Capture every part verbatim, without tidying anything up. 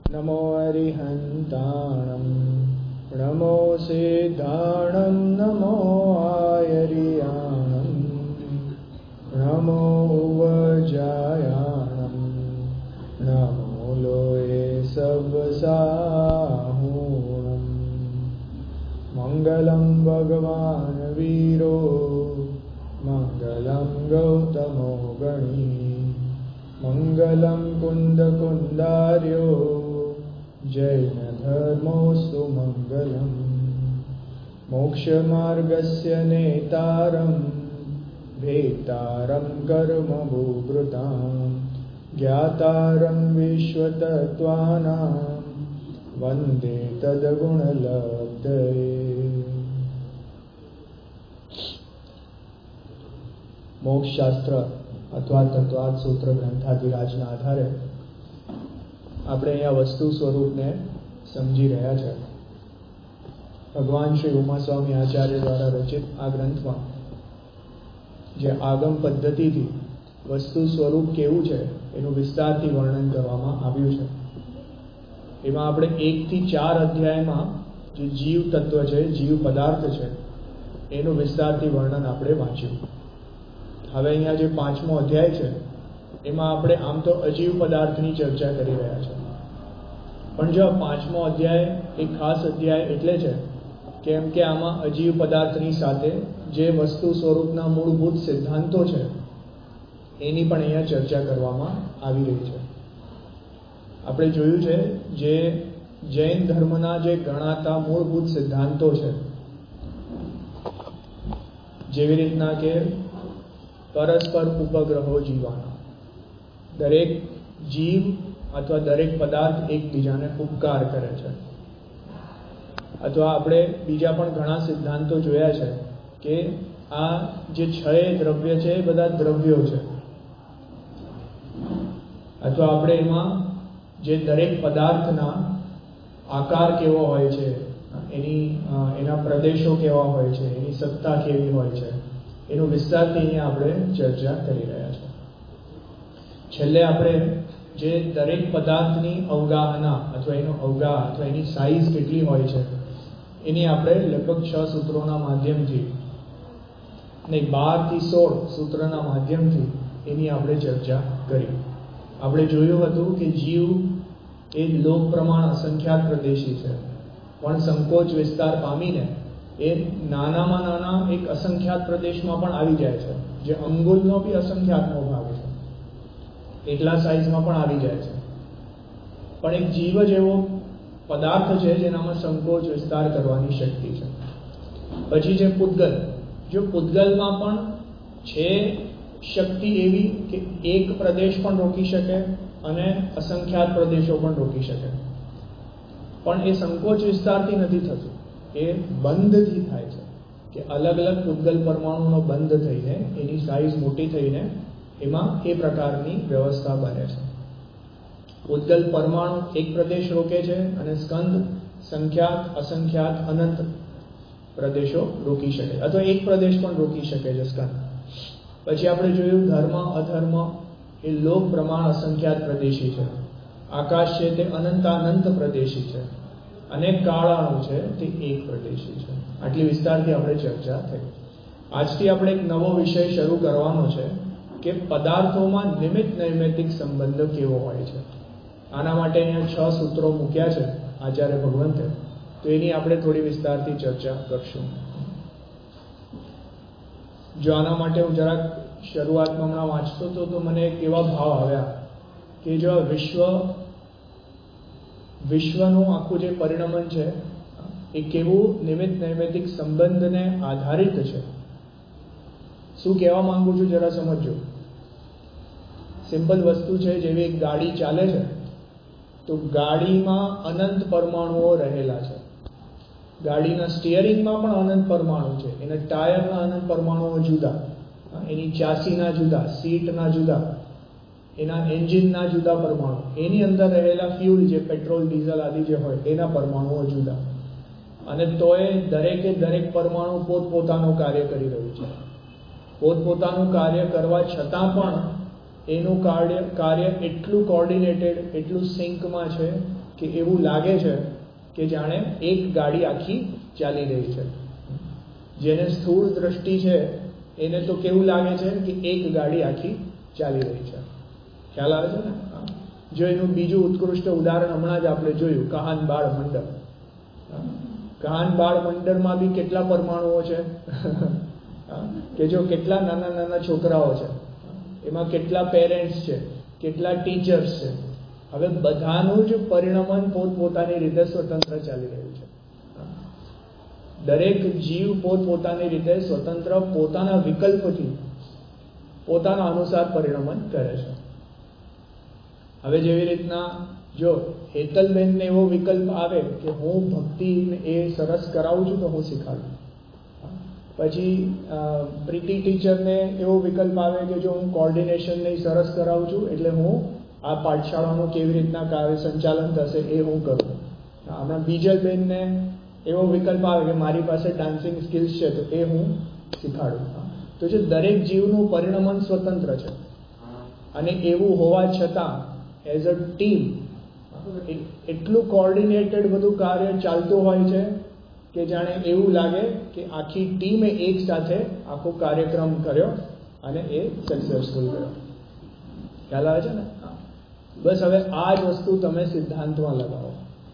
नमो अरिहन्ताणं नमो सिद्धाणं नमो आयर्याणं नमो उवजायाणं नमो लोये सवसाहूणं मङ्गलं भगवान् वीरो मङ्गलं गौतमो गणी मङ्गलं कुन्दकुन्दार्यो जैनधर्मोऽस्तु मङ्गलम् मोक्षमार्गस्य नेतारं भेतारं कर्मभूभृतां ज्ञातारं विश्वतत्त्वानां वन्दे तद्गुणलब्धये। મોક્ષશાસ્ત્ર અથવા તત્વાર્થ સૂત્ર ગ્રંથાધિરાજના આધારે આપણે અહીંયા વસ્તુ સ્વરૂપને સમજી રહ્યા છે. ભગવાન શ્રી ઉમાસ્વામી આચાર્ય દ્વારા રચિત આ ગ્રંથમાં જે આગમ પદ્ધતિથી વસ્તુ સ્વરૂપ કેવું છે એનું વિસ્તારથી વર્ણન કરવામાં આવ્યું છે. એમાં આપણે એકથી ચાર અધ્યાયમાં જે જીવ તત્વ છે, જીવ પદાર્થ છે, એનું વિસ્તારથી વર્ણન આપણે વાંચ્યું. હવે અહીંયા જે પાંચમો અધ્યાય છે એમાં આપણે આમ તો અજીવ પદાર્થની ચર્ચા કરી રહ્યા છે, પણ જો પાંચમો અધ્યાય એક ખાસ અધ્યાય એટલે છે કેમ કે આમાં અજીવ પદાર્થની સાથે જે વસ્તુ સ્વરૂપના મૂળભૂત સિદ્ધાંતો છે એની પણ અહીંયા ચર્ચા કરવામાં આવી રહી છે. આપણે જોયું છે જે જૈન ધર્મના જે ગણાતા મૂળભૂત સિદ્ધાંતો છે, જેવી રીતના કે પરસ્પર ઉપગ્રહો જીવાના, દરેક જીવ અથવા દરેક પદાર્થ એકબીજાને ઉપકાર કરે છે, અથવા આપણે બીજા પણ ઘણા સિદ્ધાંતો જોયા છે કે આ જે છ દ્રવ્ય છે એ બધા દ્રવ્યો છે, અથવા આપણે એમાં જે દરેક પદાર્થના આકાર કેવો હોય છે, એની એના પ્રદેશો કેવા હોય છે, એની સત્તા કેવી હોય છે, એનું વિસ્તારથી અહીંયા આપણે ચર્ચા કરી રહ્યા છીએ. છેલ્લે આપણે જે દરેક પદાર્થની અવગાહના અથવા એનો અવગાહ અથવા એની સાઈઝ કેટલી હોય છે એની આપણે લગભગ છ સૂત્રોના માધ્યમથી ને બાર થી સોળ સૂત્રના માધ્યમથી એની આપણે ચર્ચા કરી. આપણે જોયું હતું કે જીવ એ લોક પ્રમાણ અસંખ્યાત પ્રદેશી છે, પણ સંકોચ વિસ્તાર પામીને એ નાનામાં નાના એક અસંખ્યાત પ્રદેશમાં પણ આવી જાય છે, જે અંગુલનો બી અસંખ્યાતનો ભાગ છે, એટલા સાઇઝમાં પણ આવી જાય છે. પણ એક જીવ જ એવો પદાર્થ છે જેનામાં સંકોચ વિસ્તાર કરવાની શક્તિ છે. પછી છે પૂતગલ. જો પૂતગલમાં પણ છે શક્તિ એવી કે એક પ્રદેશ પણ રોકી શકે અને અસંખ્યાત પ્રદેશો પણ રોકી શકે, પણ એ સંકોચ વિસ્તારથી નથી થતું, એ બંધથી થાય છે કે અલગ અલગ પૂતગલ પરમાણુનો બંધ થઈને એની સાઈઝ મોટી થઈને એમાં એ પ્રકારની વ્યવસ્થા બને છે. પૂતગલ પરમાણુ એક પ્રદેશ રોકે છે અને સ્કંદ સંખ્યાત અસંખ્યાત અનંત પ્રદેશો રોકી શકે, અથવા એક પ્રદેશ પણ રોકી શકે છે સ્કંદ. પછી આપણે જોયું ધર્મ અધર્મ એ લોક પ્રમાણ અસંખ્યાત પ્રદેશી છે, આકાશ છે તે અનંતાનંત પ્રદેશી છે, અને કાળાણુ છે તે એક પ્રદેશી છે. આટલી વિસ્તારથી આપણે ચર્ચા થઈ. આજથી આપણે એક નવો વિષય શરૂ કરવાનો છે કે પદાર્થોમાં નિમિત્ત નૈમિત્તિક સંબંધ કેવો હોય છે. આના માટે અહીંયા છ સૂત્રો મૂક્યા છે આચાર્ય ભગવંતે, તો એની આપણે થોડી વિસ્તારથી ચર્ચા કરશું. જો આના માટે હું જરાક શરૂઆતમાં હમણાં વાંચતો હતો તો મને એક એવા ભાવ આવ્યા કે જો વિશ્વ વિશ્વનું આખું જે પરિણમન છે એ કેવું નિમિત્ત નૈમિત્તિક સંબંધને આધારિત છે. શું કહેવા માંગુ છું જરા સમજો. સિમ્પલ વસ્તુ છે, જેવી એક ગાડી ચાલે છે તો ગાડીમાં અનંત પરમાણુઓ રહેલા છે. ગાડીના સ્ટિયરિંગમાં પણ અનંત પરમાણુ છે, એના ટાયરના અનંત પરમાણુઓ જુદા, એની ચાસીના જુદા, સીટના જુદા, એના એન્જિનના જુદા પરમાણુ, એની અંદર રહેલા ફ્યુલ જે પેટ્રોલ ડીઝલ આદિ જે હોય એના પરમાણુઓ જુદા, અને તોય દરેકે દરેક પરમાણુ પોતપોતાનું કાર્ય કરી રહ્યું છે. પોતપોતાનું કાર્ય કરવા છતાં પણ એનું કાર્ય કાર્ય એટલું કોર્ડિનેટેડ, એટલું સિંકમાં છે કે એવું લાગે છે કે જાણે એક ગાડી આખી ચાલી રહી છે. જેને સ્થૂળ દ્રષ્ટિ છે એને તો કેવું લાગે છે કે એક ગાડી આખી ચાલી રહી છે. ખ્યાલ આવે છે ને? જો એનું બીજું ઉત્કૃષ્ટ ઉદાહરણ હમણાં જ આપણે જોયું, કહાન બાળ મંડળ. કહાન બાળ મંડળમાં બી કેટલા પરમાણુઓ છે કે જો કેટલા નાના નાના છોકરાઓ છે, એમાં કેટલા પેરેન્ટ્સ છે, કેટલા ટીચર્સ છે. હવે બધાનું જ પરિણમન પોતપોતાની રીતે સ્વતંત્ર ચાલી રહ્યું છે. દરેક જીવ પોતપોતાની રીતે સ્વતંત્ર પોતાના વિકલ્પથી પોતાના અનુસાર પરિણમન કરે છે. હવે જેવી રીતના જો હેતલબેનને એવો વિકલ્પ આવે કે હું ભક્તિ એ સરસ કરાવું છું તો હું શીખાડું. પછી પ્રીતિ ટીચરને એવો વિકલ્પ આવે કે જો હું કોર્ડિનેશન ને સરસ કરાવું છું એટલે હું આ પાઠશાળાનું કેવી રીતના કાર્ય સંચાલન થશે એ હું કરું. હમણાં બીજલબેનને એવો વિકલ્પ આવે કે મારી પાસે ડાન્સિંગ સ્કિલ્સ છે તો એ હું શીખાડું. તો જે દરેક જીવનું પરિણમન સ્વતંત્ર છે અને એવું હોવા છતાં એઝ અ ટીમ એટલું કોર્ડિનેટેડ બધું કાર્ય ચાલતું હોય છે કે જાણે એવું લાગે કે આખી ટીમે એક સાથે આખો કાર્યક્રમ કર્યો અને એ સક્સેસફુલ કર્યો. ખ્યાલ આવે છે ને? બસ હવે આ જ વસ્તુ તમે સિદ્ધાંતમાં લગાવો.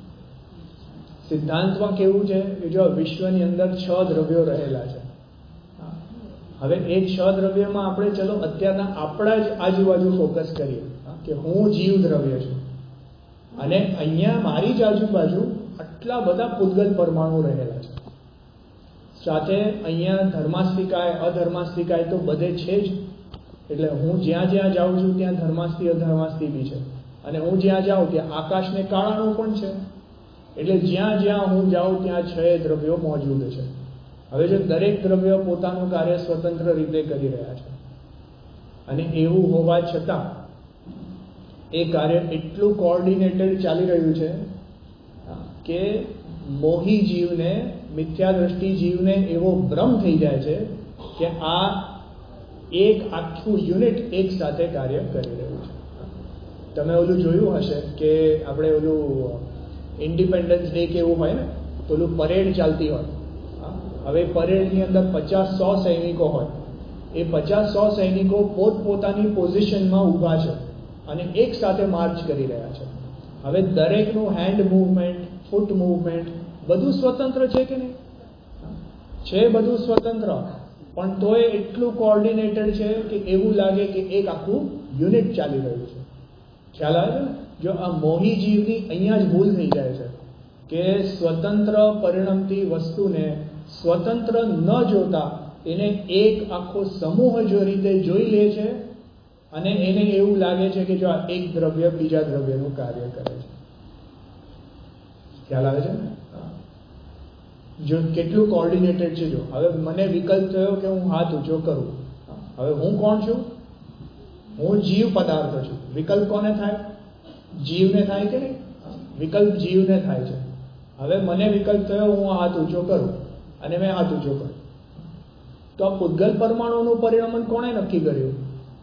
સિદ્ધાંતમાં કેવું છે કે જો વિશ્વની અંદર છ દ્રવ્યો રહેલા છે. હવે એ છ દ્રવ્યમાં આપણે ચલો અત્યારના આપણા જ આજુબાજુ ફોકસ કરીએ કે હું જીવ દ્રવ્ય છું અને અહીંયા મારી જ આજુબાજુ આટલા બધા પૂતગલ પરમાણુ રહેલા છે. સાથે અહીંયા ધર્માસ્તિકાય અધર્માસ્તિકાય તો બધે છે જ. એટલે હું જ્યાં જ્યાં જાઉં છું ત્યાં ધર્માસ્તી અધર્માસ્તી બી છે અને હું જ્યાં જાઉં ત્યાં આકાશને કાળાનું પણ છે. એટલે જ્યાં જ્યાં હું જાઉં ત્યાં છ દ્રવ્યો મોજૂદ છે. હવે જો દરેક દ્રવ્ય પોતાનું કાર્ય સ્વતંત્ર રીતે કરી રહ્યા છે અને એવું હોવા છતાં એ કાર્ય એટલું કોર્ડિનેટેડ ચાલી રહ્યું છે કે મોહી જીવને, મિથ્યા દ્રષ્ટિ જીવને એવો ભ્રમ થઈ જાય છે કે આ એક આખું યુનિટ એક સાથે કાર્ય કરી રહ્યું છે. તમે ઓલું જોયું હશે કે આપણે ઓલું ઇન્ડિપેન્ડન્સ ડે કેવું હોય ને, ઓલું પરેડ ચાલતી હોય. હવે પરેડની અંદર પચાસ સો સૈનિકો હોય. એ પચાસ સો સૈનિકો પોતપોતાની પોઝિશનમાં ઊભા છે અને એક સાથે માર્ચ કરી રહ્યા છે. હવે દરેકનું હેન્ડ મૂવમેન્ટ, ફૂટ મૂવમેન્ટ બધું સ્વતંત્ર છે કે નહીં? છે, બધું સ્વતંત્ર, પણ તોય એટલું કોર્ડિનેટેડ છે કે એવું લાગે કે એક આખું યુનિટ ચાલી રહ્યું છે. ખ્યાલ આવે છે ને? જો આ મોહી જીવની અહીંયા જ ભૂલ થઈ જાય છે કે સ્વતંત્ર પરિણમતી વસ્તુને સ્વતંત્ર ન જોતા એને એક આખો સમૂહ જો રીતે જોઈ લે છે અને એને એવું લાગે છે કે જો આ એક દ્રવ્ય બીજા દ્રવ્યનું કાર્ય કરે છે. ખ્યાલ આવે છે ને? જો કેટલું કોર્ડિનેટેડ છે. જો હવે મને વિકલ્પ થયો કે હું હાથ ઊંચો કરું. હવે હું કોણ છું? હું જીવ પદાર્થ છું. વિકલ્પ કોને થાય? જીવને થાય કે નહીં? વિકલ્પ જીવને થાય છે. હવે મને વિકલ્પ થયો હું હાથ ઊંચો કરું અને મેં હાથ ઊંચો કર્યો. તો આ પૂતગલ પરમાણુનું પરિણમન કોણે નક્કી કર્યું?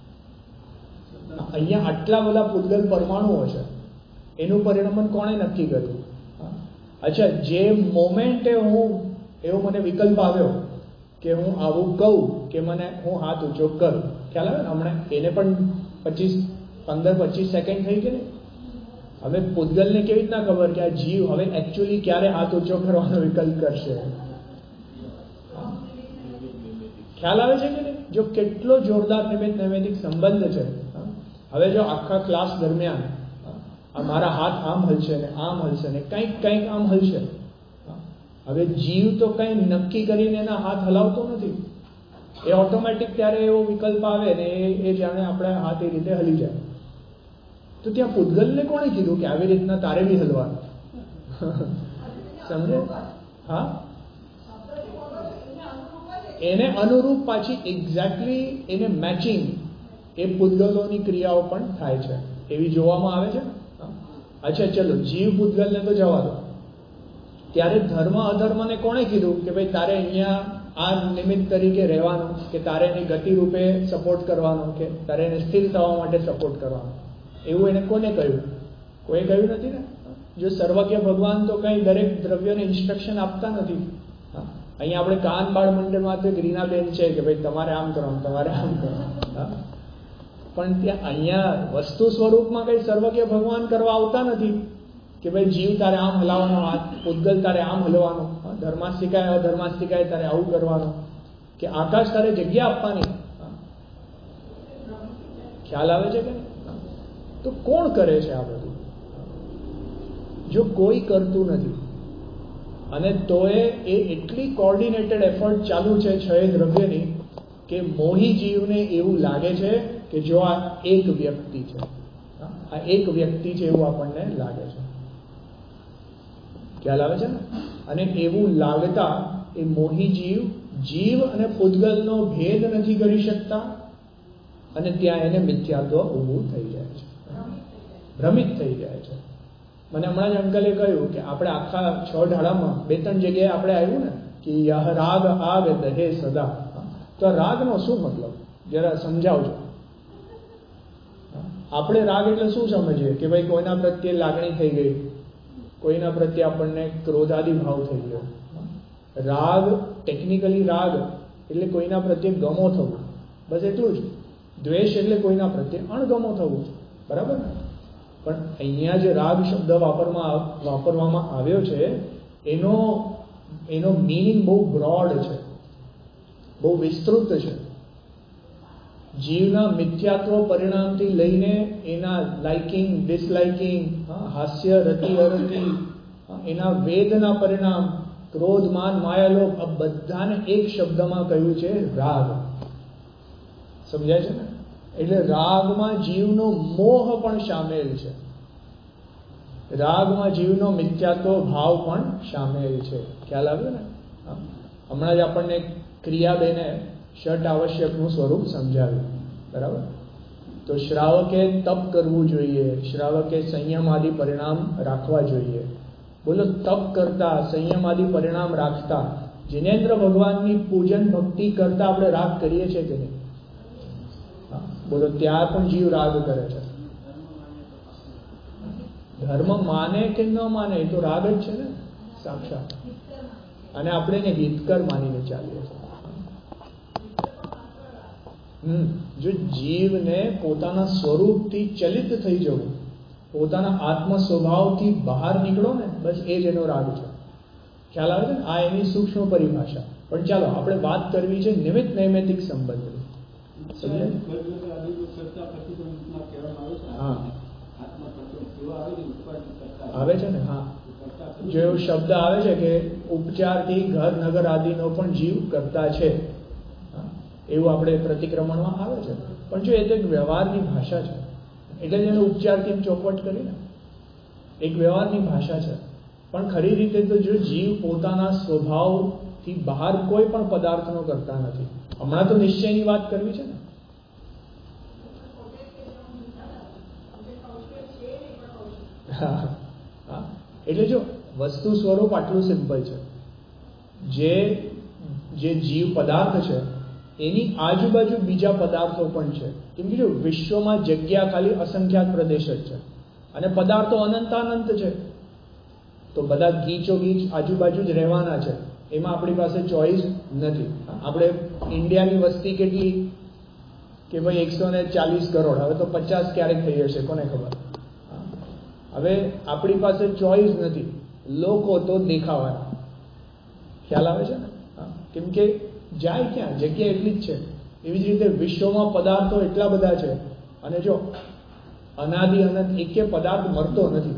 અહીંયા આટલા બધા પૂતગલ પરમાણુઓ છે, એનું પરિણમન કોણે નક્કી કર્યું? અચ્છા, જે મોમેન્ટે હું એવો મને વિકલ્પ આવ્યો કે હું આવું કહું કે મને હું હાથ ઊંચો કરું, ખ્યાલ આવે ને? હમણાં એને પણ પચીસ પંદર પચીસ સેકન્ડ થઈ કે નહીં? હવે પૂતગલને કેવી રીતના ખબર કે આ જીવ હવે એકચ્યુઅલી ક્યારે હાથ ઊંચો કરવાનો વિકલ્પ કરશે? ખ્યાલ આવે છે કે નહીં? જો કેટલો જોરદાર નિમિત્ત નૈમિત્તિક સંબંધ છે. હવે જો આખા ક્લાસ દરમિયાન મારા હાથ આમ હલશે ને આમ હલશે ને કંઈક કંઈક આમ હલશે. હવે જીવ તો કંઈ નક્કી કરીને એના હાથ હલાવતો નથી. એ ઓટોમેટિક ત્યારે એવો વિકલ્પ આવે ને એ જાણે આપણે હાથ એ રીતે હલી જાય. તો ત્યાં પૂતગલને કોણે કીધું કે આવી રીતના તારે બી હલવાનું? સમજે? હા, એને અનુરૂપ પાછી એક્ઝેક્ટલી એને મેચિંગ એ પૂતગલોની ક્રિયાઓ પણ થાય છે, એવી જોવામાં આવે છે. અચ્છા ચલો, જીવ પૂતગલને તો જવા દો. ત્યારે ધર્મ અધર્મને કોણે કીધું કે ભાઈ તારે અહીંયા આ નિમિત્ત તરીકે રહેવાનું, કે તારે એની ગતિ રૂપે સપોર્ટ કરવાનો, કે તારે એને સ્થિર થવા માટે સપોર્ટ કરવાનો? એવું એને કોને કહ્યું? કોઈ કહ્યું નથી ને. જો સર્વજ્ઞ ભગવાન તો કઈ દરેક દ્રવ્યને ઇન્સ્ટ્રક્શન આપતા નથી. અહીંયા આપણે કાન બાળ મંડળમાં તો રીનાબેન છે કે ભાઈ તમારે આમ કરવાનું, તમારે આમ કરવાનું, પણ ત્યાં અહીંયા વસ્તુ સ્વરૂપમાં કઈ સર્વજ્ઞ ભગવાન કરવા આવતા નથી કે ભાઈ જીવ તારે આમ હલાવવાનો, હાથ પૂતગલ તારે આમ હલવાનો, ધર્માસ્તિકાય અધર્માસ્તિકાય તારે આવું કરવાનું, કે આકાશ તારે જગ્યા આપવાની. ખ્યાલ આવે છે કે તો કોણ કરે છે આ બધું? જો કોઈ કરતું નથી અને તોય એ એટલી કોર્ડિનેટેડ એફર્ટ ચાલુ છે છ દ્રવ્યની કે મોહી જીવને એવું લાગે છે કે જો આ એક વ્યક્તિ છે, આ એક વ્યક્તિ છે એવું આપણને લાગે છે. ખ્યાલ આવે છે ને? અને એવું લાગતા એ મોહી જીવ જીવ અને પૂતગલનો ભેદ નથી કરી શકતા અને ત્યાં એને મિથ્યાત્વ ઊભું થઈ જાય છે, ભ્રમિત થઈ જાય છે. મને હમણાં જ અંકલે કહ્યું કે આપણે આખા છ ઢાળામાં બે ત્રણ જગ્યાએ આપણે આવ્યું ને કે યહ રાગ આગ દહે સદા, તો રાગનો શું મતલબ જરા સમજાવજો. આપણે રાગ એટલે શું સમજીએ કે ભાઈ કોઈના પ્રત્યે લાગણી થઈ ગઈ, કોઈના પ્રત્યે આપણને ક્રોધાદી ભાવ થઈ ગયો. રાગ ટેકનિકલી રાગ એટલે કોઈના પ્રત્યે ગમો થવું, બસ એટલું જ. દ્વેષ એટલે કોઈના પ્રત્યે અણગમો થવું, બરાબર ને? પણ અહીંયા જે રાગ શબ્દ વાપરમાં વાપરવામાં આવ્યો છે એનો એનો મીનિંગ બહુ બ્રોડ છે, બહુ વિસ્તૃત છે. જીવના મિથ્યાત્વ પરિણામથી લઈને એના લાઇકિંગ ડિસલાઇકિંગ, હાસ્ય રતિ અરતિ, એના વેદના પરિણામ, ક્રોધ માન માયાલોભ, આ બધાને એક શબ્દમાં કહ્યું છે રાગ. સમજાય છે ને? એટલે રાગમાં જીવનો મોહ પણ સામેલ છે, રાગમાં જીવનો મિથ્યાત્વ ભાવ પણ સામેલ છે. ખ્યાલ આવ્યો ને? હમણાં જ આપણને ક્રિયાબેને ષટ આવશ્યકનું સ્વરૂપ સમજાવ્યું, બરાબર? તો શ્રાવકે તપ કરવું જોઈએ, શ્રાવકે સંયમ આદિ પરિણામ રાખવા જોઈએ. બોલો, તપ કરતા સંયમ આદિ પરિણામ રાખતા જિનેન્દ્ર ભગવાનની પૂજન ભક્તિ કરતા આપણે રાગ કરીએ છીએ કે નહીં? બોલો, ત્યાર પણ જીવ રાગ કરે છે. ધર્મ માને કે ન માને એ તો રાગ જ છે ને સાક્ષાત. અને આપણે એને હિતકર માનીને ચાલીએ છીએ. હમ જો જીવને પોતાના સ્વરૂપથી ચલિત થઈ જવું, પોતાના આત્મ સ્વભાવથી બહાર નીકળો ને, બસ એ જ એનો રાગ છે. ખ્યાલ આવે છે ને? આ એની સૂક્ષ્મ પરિભાષા. પણ ચાલો આપણે વાત કરવી છે નિમિત્ત નૈમિત્તિક સંબંધની. હા આવે છે ને? હા, જો એવો શબ્દ આવે છે કે ઉપચારથી ઘર નગર આદિનો પણ જીવ કરતા છે, એવું આપણે પ્રતિક્રમણમાં આવે છે. પણ જો એ તો એક વ્યવહારની ભાષા છે, એટલે જ એને ઉપચારથી ચોખવટ કરીને એક વ્યવહારની ભાષા છે. પણ ખરી રીતે તો જો જીવ પોતાના સ્વભાવથી બહાર કોઈ પણ પદાર્થનો કરતા નથી. હમણાં તો નિશ્ચયની વાત કરવી છે ને. હા, એટલે જો વસ્તુ સ્વરૂપ આટલું સિમ્પલ છે. જે જે જીવ પદાર્થ છે એની આજુબાજુ બીજા પદાર્થો પણ છે. કેમ કે જો વિશ્વમાં જગ્યા ખાલી અસંખ્યાત પ્રદેશ જ છે અને પદાર્થો અનંતાનંત છે, તો બધા ગીચો ગીચ આજુબાજુ જ રહેવાના છે. એમાં આપણી પાસે ચોઈસ નથી. આપણે ઇન્ડિયાની વસ્તી કેટલી કે ભાઈ એકસો ને ચાલીસ કરોડ, હવે તો પચાસ ક્યારેક થઈ જશે, કોને ખબર. હવે આપણી પાસે ચોઈસ નથી, લોકો તો દેખાવાના. ખ્યાલ આવે છે ને? કેમ કે જાય ક્યાં, જગ્યા એટલી જ છે. એવી જ રીતે વિશ્વમાં પદાર્થો એટલા બધા છે અને જો અનાદિ અનંત એકે પદાર્થ મળતો નથી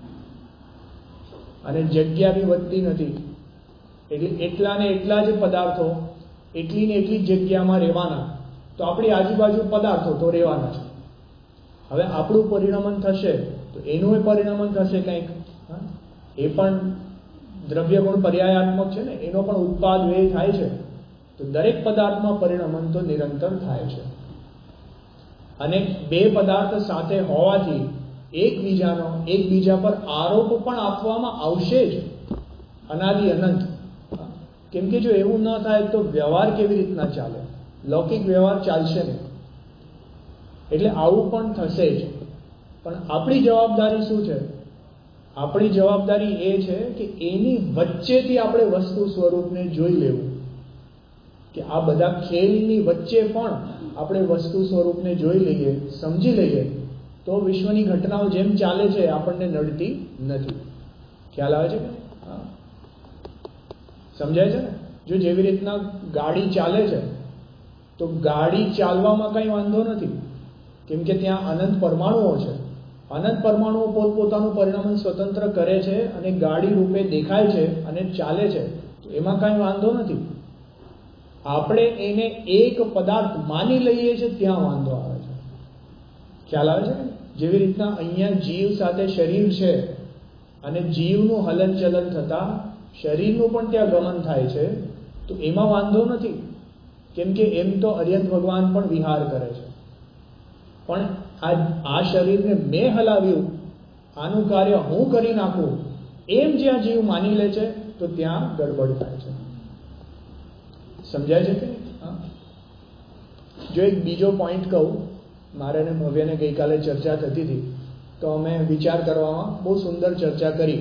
અને જગ્યા બી વધતી નથી. એટલે એટલા ને એટલા જ પદાર્થો એટલી ને એટલી જ જગ્યામાં રહેવાના. તો આપણી આજુબાજુ પદાર્થો તો રહેવાના છે. હવે આપણું પરિણમન થશે તો એનું પરિણમન થશે કંઈક. એ પણ દ્રવ્ય ગુણ પર્યાયાત્મક છે ને, એનો પણ ઉત્પાદ વ્યય થાય છે. તો દરેક પદાર્થમાં પરિણમન તો નિરંતર થાય છે. અને બે પદાર્થ સાથે હોવાથી એકબીજાનો એકબીજા પર આરોપ પણ આપવામાં આવશે જ અનાદિ અનંત. કેમ કે જો એવું ન થાય તો વ્યવહાર કેવી રીતના ચાલે? લૌકિક વ્યવહાર ચાલશે નહીં. એટલે આવું પણ થશે જ. પણ આપણી જવાબદારી શું છે? આપણી જવાબદારી એ છે કે એની વચ્ચેથી આપણે વસ્તુ સ્વરૂપને જોઈ લેવું, કે આ બધા ખેલની વચ્ચે પણ આપણે વસ્તુ સ્વરૂપને જોઈ લઈએ, સમજી લઈએ, તો વિશ્વની ઘટનાઓ જેમ ચાલે છે આપણને નડતી નથી. ખ્યાલ આવે છે? હા, સમજાય છે ને? જો જેવી રીતના ગાડી ચાલે છે તો ગાડી ચાલવામાં કંઈ વાંધો નથી, કેમ કે ત્યાં અનંત પરમાણુઓ છે. અનંત પરમાણુઓ પોતપોતાનું પરિણામ સ્વતંત્ર કરે છે અને ગાડી રૂપે દેખાય છે અને ચાલે છે, તો એમાં કાંઈ વાંધો નથી. આપણે એને એક પદાર્થ માની લઈએ છીએ ત્યાં વાંધો આવે છે. ખ્યાલ આવે છે? જેવી રીતના અહીંયા જીવ સાથે શરીર છે અને જીવનું હલનચલન થતા શરીરનું પણ ત્યાં ગમન થાય છે, તો એમાં વાંધો નથી, કેમ કે એમ તો અર્યંત ભગવાન પણ વિહાર કરે છે. પણ આ આ શરીરને મેં હલાવ્યું, આનું કાર્ય હું કરી નાખું, એમ જ્યાં જીવ માની લે છે તો ત્યાં ગડબડ થાય છે. સમજાય છે કે? જો એક બીજો પોઈન્ટ કહું, મારે અને ભવ્યને ગઈકાલે ચર્ચા થતી હતી તો અમે વિચાર કરવામાં બહુ સુંદર ચર્ચા કરી.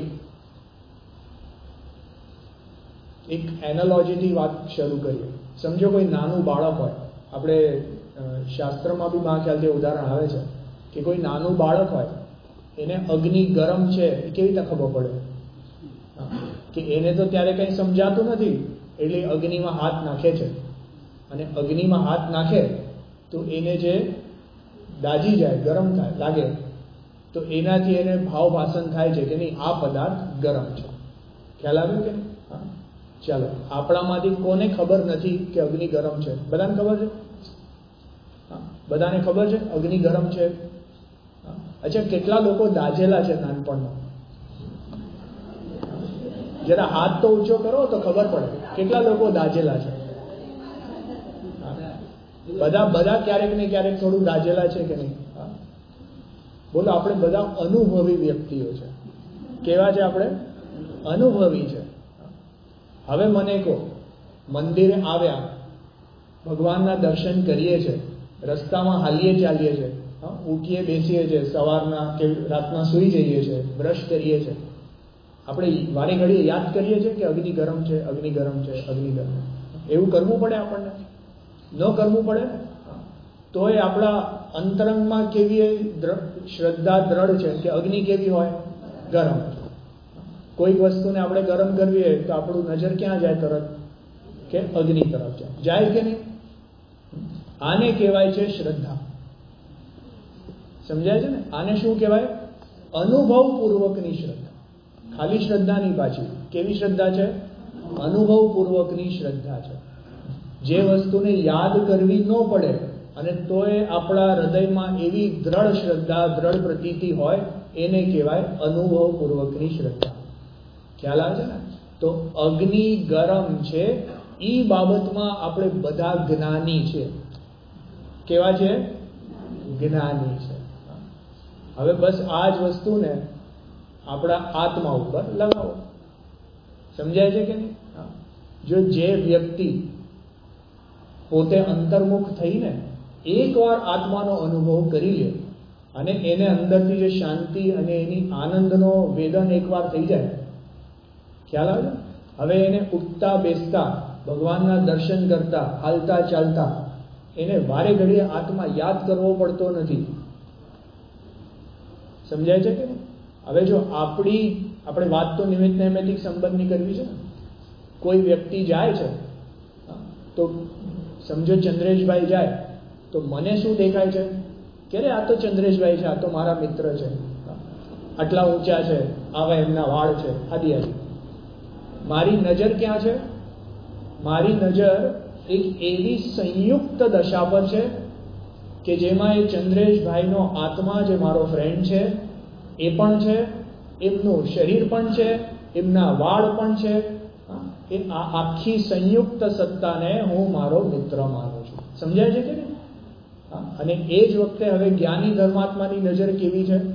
એક એનાલોજીથી વાત શરૂ કરીએ. સમજો કોઈ નાનું બાળક હોય, આપણે શાસ્ત્રમાં બી મારા ખ્યાલથી ઉદાહરણ આવે છે કે કોઈ નાનું બાળક હોય, એને અગ્નિ ગરમ છે એ કેવી રીતે ખબર પડે? કે એને તો ત્યારે કંઈ સમજાતું નથી એટલે અગ્નિમાં હાથ નાખે છે, અને અગ્નિમાં હાથ નાખે તો એને જે દાજી જાય, ગરમ થાય, લાગે, તો એનાથી એને ભાવ ભાષણ થાય છે કે નહીં આ પદાર્થ ગરમ છે. ખ્યાલ આવ્યો કે? હા, ચાલો, આપણામાંથી કોને ખબર નથી કે અગ્નિ ગરમ છે? બધાને ખબર છે? હા, બધાને ખબર છે અગ્નિ ગરમ છે. અચ્છા, કેટલા લોકો દાજેલા છે નાનપણમાં? જરા હાથ તો ઊંચો કરો તો ખબર પડે કેટલા લોકો દાજેલા છે. બધા બધા ક્યારેક ને ક્યારેક થોડું દાજેલા છે કે નહીં? બોલો, આપણે બધા અનુભવી વ્યક્તિઓ છે. કેવા છે આપણે? અનુભવી છે. હવે મને કહો, મંદિરે આવ્યા, ભગવાનના દર્શન કરીએ છીએ, રસ્તામાં હાલીએ ચાલીએ છીએ, ઉઠીએ બેસીએ છીએ, સવારના કે રાતના સૂઈ જઈએ છીએ, બ્રશ કરીએ છીએ, આપણે વારે ઘડીએ યાદ કરીએ છીએ કે અગ્નિ ગરમ છે, અગ્નિ ગરમ છે, અગ્નિ ગરમ. એવું કરવું પડે આપણને? ન કરવું પડે? તોય આપણા અંતરંગમાં કેવી શ્રદ્ધા દ્રઢ છે કે અગ્નિ કેવી હોય? ગરમ. કોઈક વસ્તુને આપણે ગરમ કરવી હોય તો આપણું નજર ક્યાં જાય? તરત કે અગ્નિ તરફ જાય. જાય કે નહીં? આને કહેવાય છે શ્રદ્ધા. સમજાય છે ને? આને શું કહેવાય? અનુભવપૂર્વકની શ્રદ્ધા. ખાલી શ્રદ્ધા નહીં, પાછી કેવી શ્રદ્ધા છે? અનુભવપૂર્વકની શ્રદ્ધા છે. જે વસ્તુને યાદ કરવી ન પડે અને તોય આપણા હૃદયમાં એવી દ્રઢ શ્રદ્ધા, દ્રઢ પ્રતીતિ હોય, એને કહેવાય અનુભવપૂર્વકની શ્રદ્ધા. ખ્યાલ આવે છે ને? તો અગ્નિ ગરમ છે એ બાબતમાં આપણે બધા જ્ઞાની છે. કેવા છે? જ્ઞાની છે. હવે બસ આ જ વસ્તુને આપણા આત્મા ઉપર લગાવો. સમજાય છે કે નહીં? જો જે વ્યક્તિ પોતે અંતર્મુખ થઈને એકવાર આત્માનો અનુભવ કરી લે અને એને અંદરથી જે શાંતિ અને એની આનંદનો વેદન એકવાર થઈ જાય, ખ્યાલ આવે? હવે એને ઉઠતા બેસતા, ભગવાનના દર્શન કરતા, હાલતા ચાલતા એને વારે ઘડીએ આત્મા યાદ કરવો પડતો નથી. સમજાય છે કે? હવે જો આપણી આપણે વાત તો નિમિત્ત નૈમિત્તિક સંબંધની કરવી છે. કોઈ વ્યક્તિ જાય છે તો સમજો ચંદ્રેશભાઈ જાય તો મને શું દેખાય છે કે રે આ તો ચંદ્રેશભાઈ છે, આ તો મારા મિત્ર છે, આટલા ઊંચા છે, આવા એમના વાળ છે, આદિ આદિ. મારી નજર ક્યાં છે? મારી નજર એક એવી સંયુક્ત દશા પર છે કે જેમાં એ ચંદ્રેશભાઈનો આત્મા, જે મારો ફ્રેન્ડ છે, એ પણ છે, એમનું શરીર પણ છે, એમના વાળ પણ છે. એ આ આખી સંયુક્ત સત્તાને હું મારો મિત્ર માનું છું. સમજાય છે કે નહીં? અને એ જ વખતે હવે જ્ઞાની ધર્માત્માની નજર કેવી છે?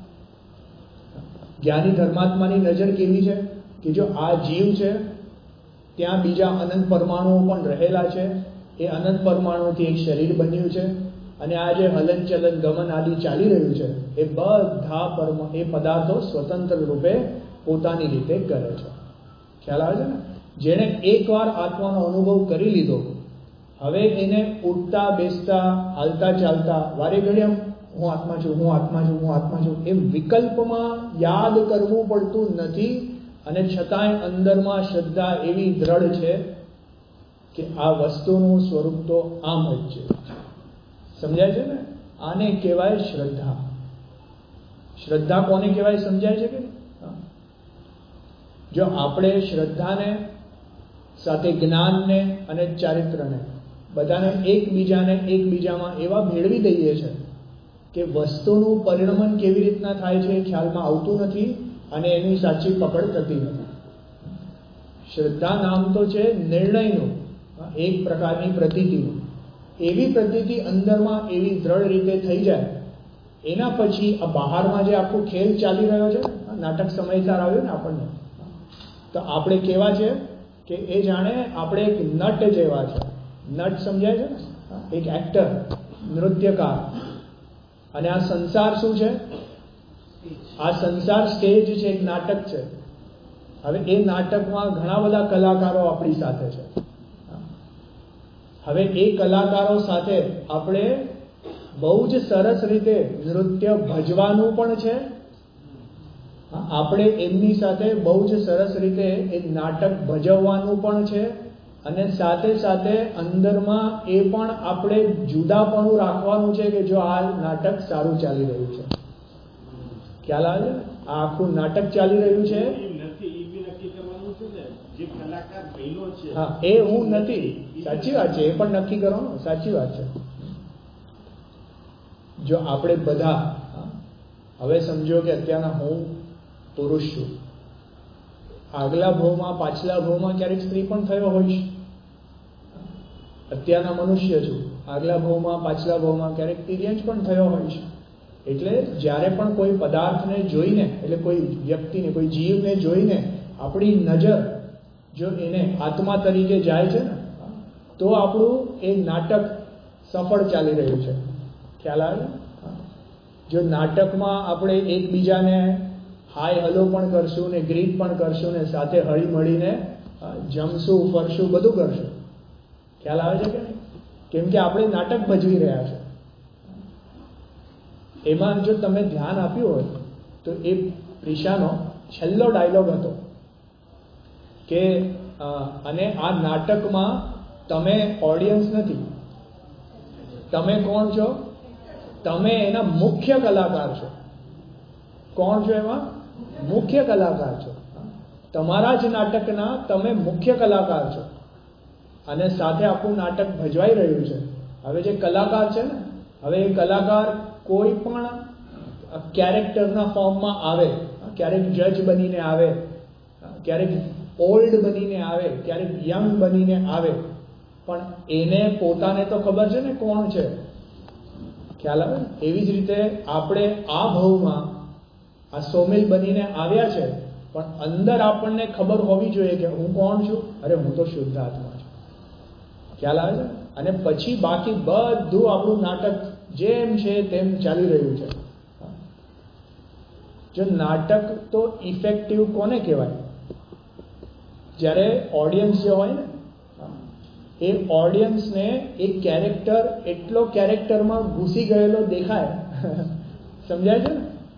જ્ઞાની ધર્માત્માની નજર કેવી છે કે જો આ જીવ છે, ત્યાં બીજા અનંત પરમાણુઓ પણ રહેલા છે, એ અનંત પરમાણુથી એક શરીર બન્યું છે અને આ જે હલન ચલન ગમન આદિ ચાલી રહ્યું છે એ બધા પરમ એ પદાર્થો સ્વતંત્ર રૂપે પોતાની રીતે કરે છે. ખ્યાલ આવે છે ને? જેણે એકવાર આત્માનો અનુભવ કરી લીધો, હવે એને ઉઠતા બેસતા હાલતા ચાલતા વારે ઘડીએ હું આત્મા છું, હું આત્મા છું, હું આત્મા છું એ વિકલ્પમાં યાદ કરવું પડતું નથી. અને છતાંય અંદરમાં શ્રદ્ધા એવી દ્રઢ છે કે આ વસ્તુનું સ્વરૂપ તો આમ જ છે. સમજાય છે ને? આને કહેવાય શ્રદ્ધા. શ્રદ્ધા કોને કહેવાય સમજાય છે કે? જો આપણે શ્રદ્ધાને સાથે જ્ઞાનને અને ચારિત્રને બધાને એકબીજાને એકબીજામાં એવા ભેળવી દઈએ છે કે વસ્તુનું પરિણમન કેવી રીતના થાય છે એ ખ્યાલમાં આવતું નથી અને એની સાચી પકડ થતી નથી. શ્રદ્ધા નામ તો છે નિર્ણયનું, એક પ્રકારની પ્રતીતિનું. એવી પ્રતીતિ અંદરમાં એવી દ્રઢ રીતે થઈ જાય, એના પછી આ બહારમાં જે આખું ખેલ ચાલી રહ્યો છે, નાટક સમયસાર આવ્યો ને આપણને, તો આપણે કેવા છે કે એ જાણે આપણે એક નટ જેવા છે. નટ સમજાય છે ને? એક એક્ટર, નૃત્યકાર. અને આ સંસાર શું છે? આ સંસાર સ્ટેજ છે, એક નાટક છે. હવે એ નાટકમાં ઘણા બધા કલાકારો આપણી સાથે છે. હવે એ કલાકારો સાથે આપણે બહુ જ સરસ રીતે નૃત્ય ભજવાનું પણ છે, આપણે એમની સાથે બહુ જ સરસ રીતે એ નાટક ભજવવાનું પણ છે, અને સાથે સાથે અંદરમાં એ પણ આપણે જુદાપણું રાખવાનું છે કે જો આ નાટક સારું ચાલી રહ્યું છે. ખ્યાલ આવે છે? આ આખું નાટક ચાલી રહ્યું છે. હા, એ હું નથી. સાચી વાત છે, એ પણ નક્કી કરવાનું. સાચી વાત છે. જો આપણે બધા હવે સમજો કે અત્યારના હું પુરુષ છું, આગલા ભાવમાં પાછલા ભાવમાં ક્યારેક સ્ત્રી પણ થયો હોઈશ. અત્યારના મનુષ્ય છું, આગલા ભાવમાં પાછલા ભાવમાં ક્યારેક તિર્યંશ પણ થયો હોઈશ. એટલે જ્યારે પણ કોઈ પદાર્થને જોઈને, એટલે કોઈ વ્યક્તિને, કોઈ જીવને જોઈને આપણી નજર જો એને આત્મા તરીકે જાય છે ને, તો આપણું એ નાટક સફળ ચાલી રહ્યું છે. ખ્યાલ આવે? જો નાટકમાં આપણે એકબીજાને હાય હલો પણ કરશું ને ગ્રીટ પણ કરશું ને સાથે હળી મળીને જમશું ફરશું બધું કરશું. ખ્યાલ આવે છે કે નહીં? કેમ કે આપણે નાટક ભજવી રહ્યા છે. એમાં જો તમે ધ્યાન આપ્યું હોય તો એ પ્રિશાનો છેલ્લો ડાયલોગ હતો કે અને આ નાટકમાં તમે ઓડિયન્સ નથી. તમે કોણ છો? તમે એના મુખ્ય કલાકાર છો. કોણ છો? એમાં મુખ્ય કલાકાર છો. તમારા જ નાટકના તમે મુખ્ય કલાકાર છો. અને સાથે આખું નાટક ભજવાઈ રહ્યું છે. હવે જે કલાકાર છે ને, હવે એ કલાકાર કોઈ પણ કેરેક્ટરના ફોર્મમાં આવે, ક્યારેક જજ બનીને આવે, ક્યારેક ઓલ્ડ બનીને આવે, ક્યારેક યંગ બનીને આવે, પણ એને પોતાને તો ખબર છે ને કોણ છે. ખ્યાલ આવે? એવી જ રીતે આપણે આ ભાવમાં આ સોમિલ બનીને આવ્યા છે, પણ અંદર આપણને ખબર હોવી જોઈએ કે હું કોણ છું. અરે હું તો શુદ્ધ આત્મા છું. ખ્યાલ આવે છે? અને પછી બાકી બધું આપણું નાટક જેમ છે તેમ ચાલી રહ્યું છે. જો નાટક તો ઇફેક્ટિવ કોને કહેવાય? જ્યારે ઓડિયન્સ જે હોય ને, એ ઓડિયન્સને એક કેરેક્ટર એટલો કેરેક્ટરમાં ઘૂસી ગયેલો દેખાય. સમજાય છે ને?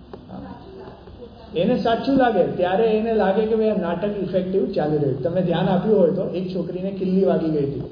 એને સાચું લાગે ત્યારે એને લાગે કે ભાઈ નાટક ઇફેક્ટિવ ચાલી રહ્યું. તમે ધ્યાન આપ્યું હોય તો એક છોકરીને કિલ્લી વાગી ગઈ હતી.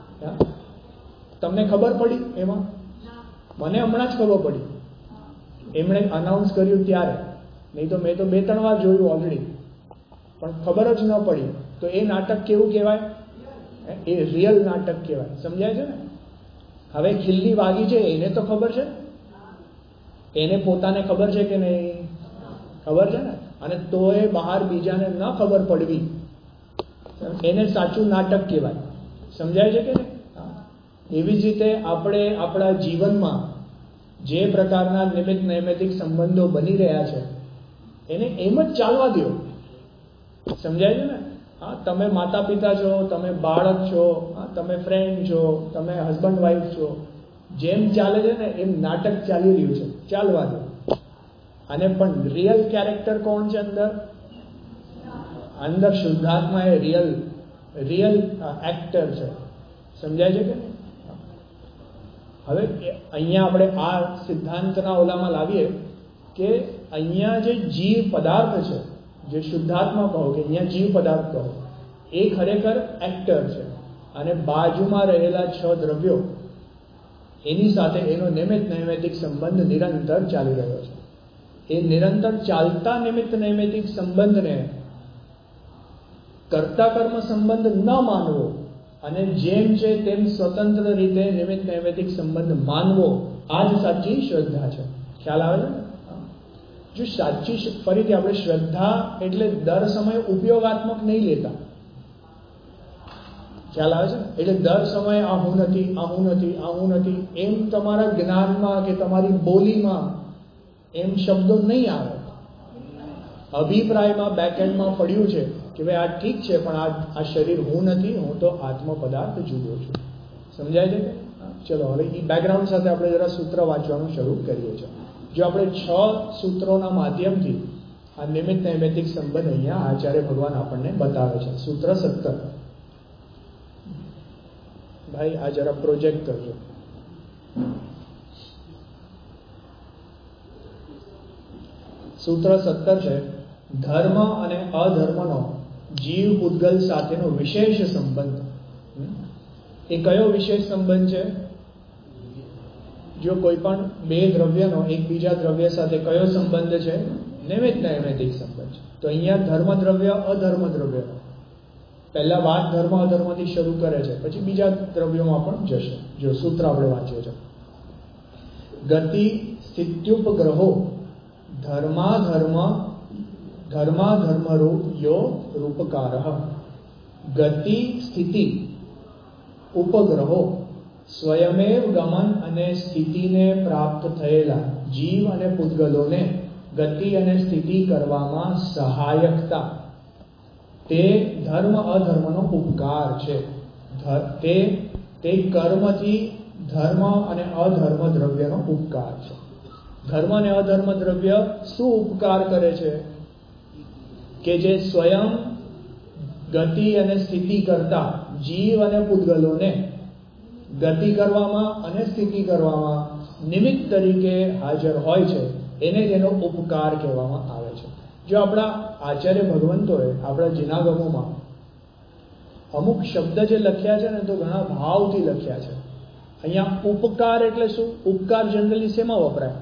તમને ખબર પડી એમાં? મને હમણાં જ ખબર પડી. એમણે અનાઉન્સ કર્યું ત્યારે, નહીં તો મેં તો બે ત્રણ વાર જોયું ઓલરેડી, પણ ખબર જ ન પડી. તો એ નાટક કેવું કહેવાય? એ રિયલ નાટક કહેવાય. સમજાય છે ને? હવે ખિલ્લી વાગી છે એને તો ખબર છે, એને પોતાને ખબર છે કે નહીં? ખબર છે ને? અને તોય બહાર બીજાને ન ખબર પડવી, એને સાચું નાટક કહેવાય. સમજાય છે કે નહીં? એવી જ રીતે આપણે આપણા જીવનમાં જે પ્રકારના નિમિત્ત નૈમિત્તિક સંબંધો બની રહ્યા છે એને એમ જ ચાલવા દો. સમજાય છે ને? હા, તમે માતા પિતા છો, તમે બાળક છો, તમે ફ્રેન્ડ છો, તમે હસબન્ડ વાઈફ છો, જેમ ચાલે છે ને એમ નાટક ચાલી રહ્યું છે, ચાલવા દો. અને પણ રિયલ કેરેક્ટર કોણ છે અંદર? અંદર શુદ્ધાત્મા એ રિયલ રિયલ એક્ટર છે. સમજાય છે કે નહીં? હવે અહીંયા આપણે આ સિદ્ધાંતના ઓલામાં લાવીએ કે અહીંયા જે જીવ પદાર્થ છે, જે શુદ્ધાત્મા કહો કે અહીંયા જીવ પદાર્થ કહો, એ ખરેખર એક્ટર છે. અને બાજુમાં રહેલા છ દ્રવ્યો એની સાથે એનો નિમિત્ત નૈમિત્તિક સંબંધ નિરંતર ચાલી રહ્યો છે. એ નિરંતર ચાલતા નિમિત્ત નૈમિત્તિક સંબંધને કર્તા કર્મ સંબંધ ન માનવો અને જેમ છે તેમ સ્વતંત્ર રીતે નિમિત્ત નૈમિત્તિક સંબંધ માનવો, આ જ સાચી શ્રદ્ધા છે. ખ્યાલ આવે છે? જો સાચી, ફરીથી આપણે શ્રદ્ધા એટલે દર સમયે ઉપયોગાત્મક નહીં લેતા. ખ્યાલ આવે છે? એટલે દર સમયે આ હું નથી, આ હું નથી, આ હું નથી એમ તમારા જ્ઞાનમાં કે તમારી બોલીમાં એમ શબ્દો નહીં આવે. અભિપ્રાયમાં બેકએન્ડમાં પડ્યું છે કે ભાઈ આ ઠીક છે, પણ આ આ શરીર હું નથી, હું તો આત્મ પદાર્થ જુદો છું. સમજાય છે કે? ચલો હવે એ બેકગ્રાઉન્ડ સાથે આપણે જરા સૂત્ર વાંચવાનું શરૂ કરીએ છીએ. જો આપણે છ સૂત્રોના માધ્યમથી આ નિમિત્ત નૈમિત્તિક સંબંધ અહીંયા આચાર્ય ભગવાન આપણને બતાવે છે. સૂત્ર સત્તર. ભાઈ આ જરા પ્રોજેક્ટ કરજો. સૂત્ર સત્તર છે, ધર્મ અને અધર્મનો જીવ પૂતગલ સાથેનો વિશેષ સંબંધ. એ કયો વિશેષ સંબંધ છે? જો કોઈ પણ બે દ્રવ્યનો એકબીજા દ્રવ્ય સાથે કયો સંબંધ છે? નિમિત્ત નૈમિત્તિક સંબંધ છે. તો અહીંયા ધર્મ દ્રવ્ય અધર્મ દ્રવ્ય, પહેલા વાત ધર્મ અધર્મથી શરૂ કરે છે, પછી બીજા દ્રવ્યોમાં પણ જશે. જો સૂત્ર આપણે વાંચ્યો છે, ગતિ સ્થિત્યુપગ્રહો ધર્માધર્મ ધર્માધર્મ રૂપ યો રૂપકાર. ગતિ સ્થિતિ ઉપગ્રહો સ્વયમેવ ગમન અને સ્થિતિને પ્રાપ્ત થયેલા જીવ અને પૂતગલોને ગતિ અને સ્થિતિ કરવામાં સહાયકતા, તે ધર્મ અધર્મનો ઉપકાર છે. તે તે કર્મથી ધર્મ અને અધર્મ દ્રવ્યનો ઉપકાર છે. ધર્મ અને અધર્મ દ્રવ્ય શું ઉપકાર કરે છે? કે જે સ્વયં ગતિ અને સ્થિતિ કરતા જીવ અને પૂતગલોને ગતિ કરવામાં અને સ્થિતિ કરવામાં નિમિત્ત તરીકે હાજર હોય છે, એને જેનો ઉપકાર કહેવામાં આવે છે. જો આપણા આચાર્ય ભગવંતોએ આપણા જીનાગમોમાં અમુક શબ્દ જે લખ્યા છે ને, તો ઘણા ભાવથી લખ્યા છે. અહીંયા ઉપકાર એટલે શું? ઉપકાર જનરલી શેમાં વપરાય?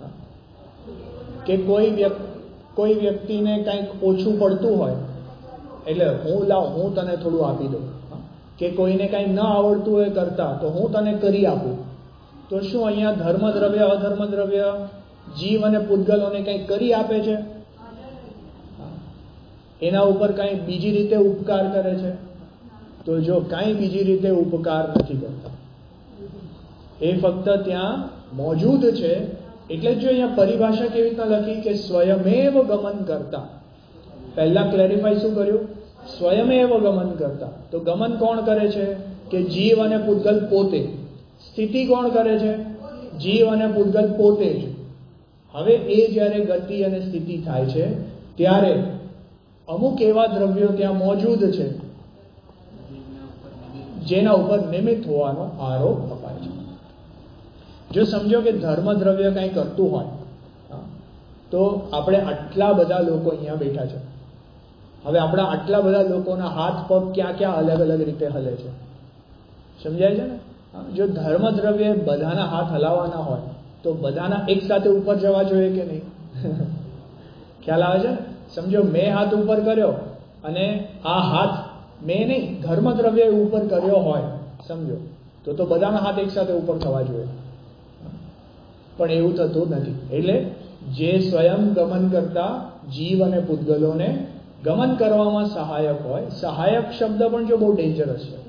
કે કોઈ વ્યક્તિ કોઈ વ્યક્તિને કંઈક ઓછું પડતું હોય એટલે હું લાવ હું તને થોડું આપી દઉં, કે કોઈને કંઈ ન આવડતું હોય કરતા તો હું તને કરી આપું. તો શું અહીંયા ધર્મ દ્રવ્ય અધર્મ દ્રવ્ય જીવ અને પૂતગલોને કંઈક કરી આપે છે? એના ઉપર કંઈ બીજી રીતે ઉપકાર કરે છે? તો જો કાંઈ બીજી રીતે ઉપકાર નથી કરતા, એ ફક્ત ત્યાં મોજૂદ છે. એટલે જો અહીંયા પરિભાષા કેવી રીતના લખી કે સ્વયમેવ ગમન કરતા, પહેલા ક્લેરિફાઈ શું કર્યું? સ્વયમેવ ગમન કરતા. તો ગમન કોણ કરે છે? કે જીવ અને પૂતગલ પોતે. સ્થિતિ કોણ કરે છે? જીવ અને પૂતગલ પોતે જ. હવે એ જ્યારે ગતિ અને સ્થિતિ થાય છે ત્યારે અમુક એવા દ્રવ્યો ત્યાં મોજૂદ છે જેના ઉપર નિમિત્ત હોવાનો આરોપ અપાય છે. જો સમજો કે ધર્મ દ્રવ્ય કંઈ કરતું હોય તો આપણે આટલા બધા લોકો અહીંયા બેઠા છે. હવે આપણા આટલા બધા લોકોના હાથ પગ ક્યાં ક્યાં અલગ અલગ રીતે હલે છે? સમજાય છે ને? જો ધર્મ દ્રવ્ય બધાના હાથ હલાવવાના હોય તો બધાના એક સાથે ઉપર જવા જોઈએ કે નહીં? ખ્યાલ આવે છે ને? સમજો મેં હાથ ઉપર કર્યો અને આ હાથ મેં નહીં, ધર્મ દ્રવ્ય ઉપર કર્યો હોય સમજો, તો તો બધાના હાથ એક સાથે ઉપર થવા જોઈએ. પણ એવું થતું નથી. એટલે જે સ્વયં ગમન કરતા જીવ અને પૂતગલોને ગમન કરવામાં સહાયક હોય. સહાયક શબ્દ પણ જો બહુ ડેન્જરસ છે.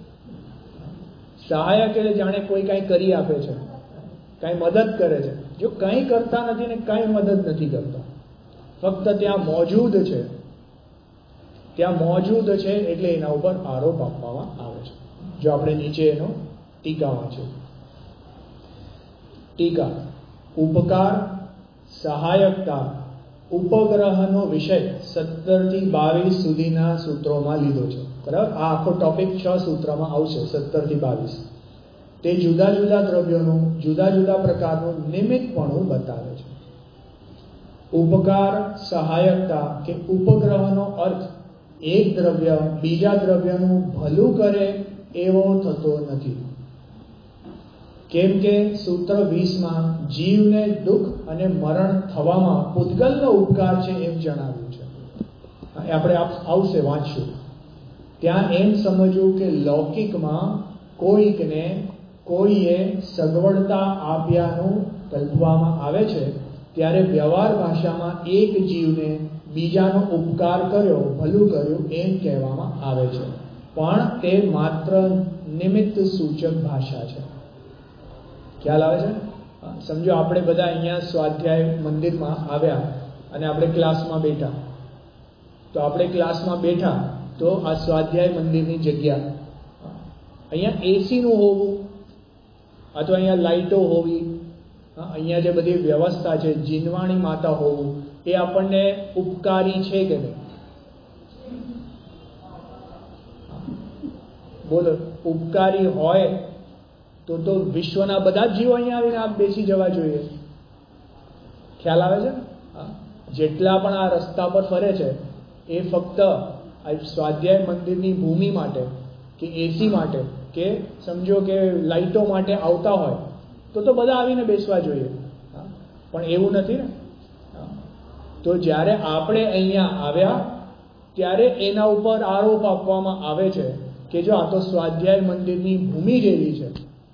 સહાયક એટલે જાણે કોઈ કાંઈ કરી આપે છે, કાંઈ મદદ કરે છે. જો કંઈ કરતા નથી ને કાંઈ મદદ નથી કરતા, ફક્ત ત્યાં મોજૂદ છે, ત્યાં મોજૂદ છે એટલે એના ઉપર આરોપ આપવામાં આવે છે. જો આપણે નીચે એનો ટીકા વાંચીએ, ટીકા. ઉપકાર, સહાયકતા, ઉપગ્રહનો વિષય સત્તર થી બાવીસ સુધીના સૂત્રોમાં લીધો છે. બરાબર, આ આખો ટોપિક છ સૂત્રમાં આવશે, સત્તર થી બાવીસ. તે જુદા જુદા દ્રવ્યોનું જુદા જુદા પ્રકારનું નિમિત્તપણું બતાવે છે. ઉપકાર, સહાયકતા કે ઉપગ્રહનો અર્થ એક દ્રવ્ય બીજા દ્રવ્યનું ભલું કરે એવો થતો નથી. કેમ કે સૂત્ર વીસમાં જીવને દુઃખ અને મરણ થવામાં પૂતગલનો ઉપકાર છે એમ જણાવ્યું છે. આપણે આવશે વાંચશું. ત્યાં એમ સમજવું કે લૌકિકમાં કોઈકને કોઈએ સગવડતા આપ્યાનું કલ્પવામાં આવે છે, ત્યારે વ્યવહાર ભાષામાં એક જીવને બીજાનો ઉપકાર કર્યો, ભલું કર્યું એમ કહેવામાં આવે છે. પણ તે માત્ર નિમિત્ત સૂચક ભાષા છે. ખ્યાલ આવે છે? સમજો આપણે બધા અહીંયા સ્વાધ્યાય મંદિરમાં આવ્યા અને આપણે ક્લાસમાં બેઠા, તો આપણે ક્લાસમાં બેઠા તો આ સ્વાધ્યાય મંદિરની જગ્યા, અહીંયા એસીનું હોવું અથવા અહીંયા લાઇટો હોવી, અહીંયા જે બધી વ્યવસ્થા છે, જીનવાણી માતા હોવું, એ આપણને ઉપકારી છે કે નહીં? બોલો, ઉપકારી હોય તો તો વિશ્વના બધા જ જીવો અહીંયા આવીને આપ બેસી જવા જોઈએ. ખ્યાલ આવે છે? જેટલા પણ આ રસ્તા પર ફરે છે એ ફક્ત સ્વાધ્યાય મંદિરની ભૂમિ માટે કે એસી માટે કે સમજો કે લાઇટો માટે આવતા હોય તો તો બધા આવીને બેસવા જોઈએ. પણ એવું નથી ને. તો જ્યારે આપણે અહીંયા આવ્યા ત્યારે એના ઉપર આરોપ આપવામાં આવે છે કે જો આ તો સ્વાધ્યાય મંદિરની ભૂમિ જેવી છે,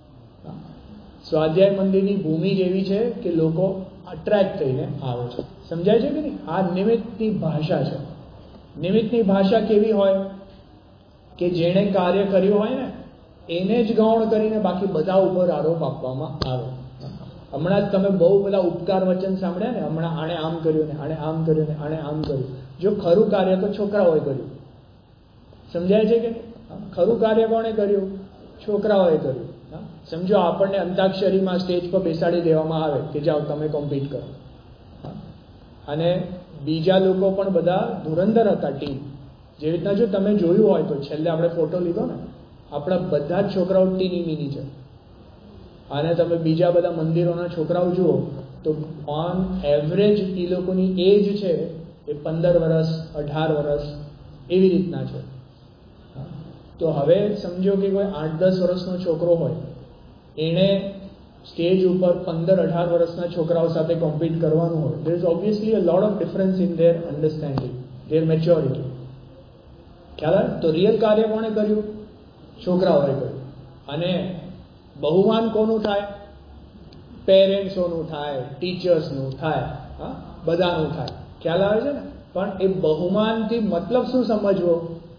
સ્વાધ્યાય મંદિરની ભૂમિ જેવી છે કે લોકો અટ્રેક્ટ થઈને આવે છે. સમજાય છે કે નહીં? આ નિમિત્તની ભાષા છે. નિમિત્તની ભાષા કેવી હોય કે જેણે કાર્ય કર્યું હોય ને એને જ ગૌણ કરીને બાકી બધા ઉપર આરોપ આપવામાં આવે. હમણાં જ તમે બહુ બધા ઉપકાર વચન સાંભળ્યા ને, હમણાં આણે આમ કર્યું ને આણે આમ કર્યું ને આણે આમ કર્યું. જો ખરું કાર્ય તો છોકરાઓએ કર્યું. સમજાય છે કે ખરું કાર્ય કોણે કર્યું? છોકરાઓએ કર્યું. સમજો આપણને અંતાક્ષરીમાં સ્ટેજ પર બેસાડી દેવામાં આવે કે જાઓ તમે કોમ્પીટ કરો, અને બીજા લોકો પણ બધા ધુરંધર હતા ટીમ. જેવી રીતના જો તમે જોયું હોય તો છેલ્લે આપણે ફોટો લીધો ને, આપણા બધા જ છોકરાઓ ટીની મીની છે. અને તમે બીજા બધા મંદિરોના છોકરાઓ જુઓ તો ઓન એવરેજ એ લોકોની એજ છે એ પંદર વર્ષ અઢાર વર્ષ એવી રીતના છે. તો હવે સમજો કે કોઈ આઠ દસ વર્ષનો છોકરો હોય, એણે સ્ટેજ ઉપર પંદર અઢાર વર્ષના છોકરાઓ સાથે કોમ્પીટ કરવાનું હોય, there is obviously a lot of difference in their understanding, their maturity. ખ્યાલ આવે? તો રિયલ કાર્ય કોણે કર્યું? છોકરાઓએ કર્યું. અને બહુમાન કોનું થાય? પેરેન્ટ્સોનું થાય, ટીચર્સનું થાય, હા બધાનું થાય. ખ્યાલ આવે છે ને? પણ એ બહુમાનથી મતલબ શું સમજવો?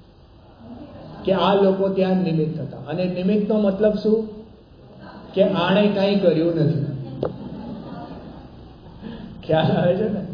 કે આ લોકો ત્યાં નિમિત્ત હતા. અને નિમિત્તનો મતલબ શું? કે આણે કંઈ કર્યું નથી. ખ્યાલ આવે છે ને?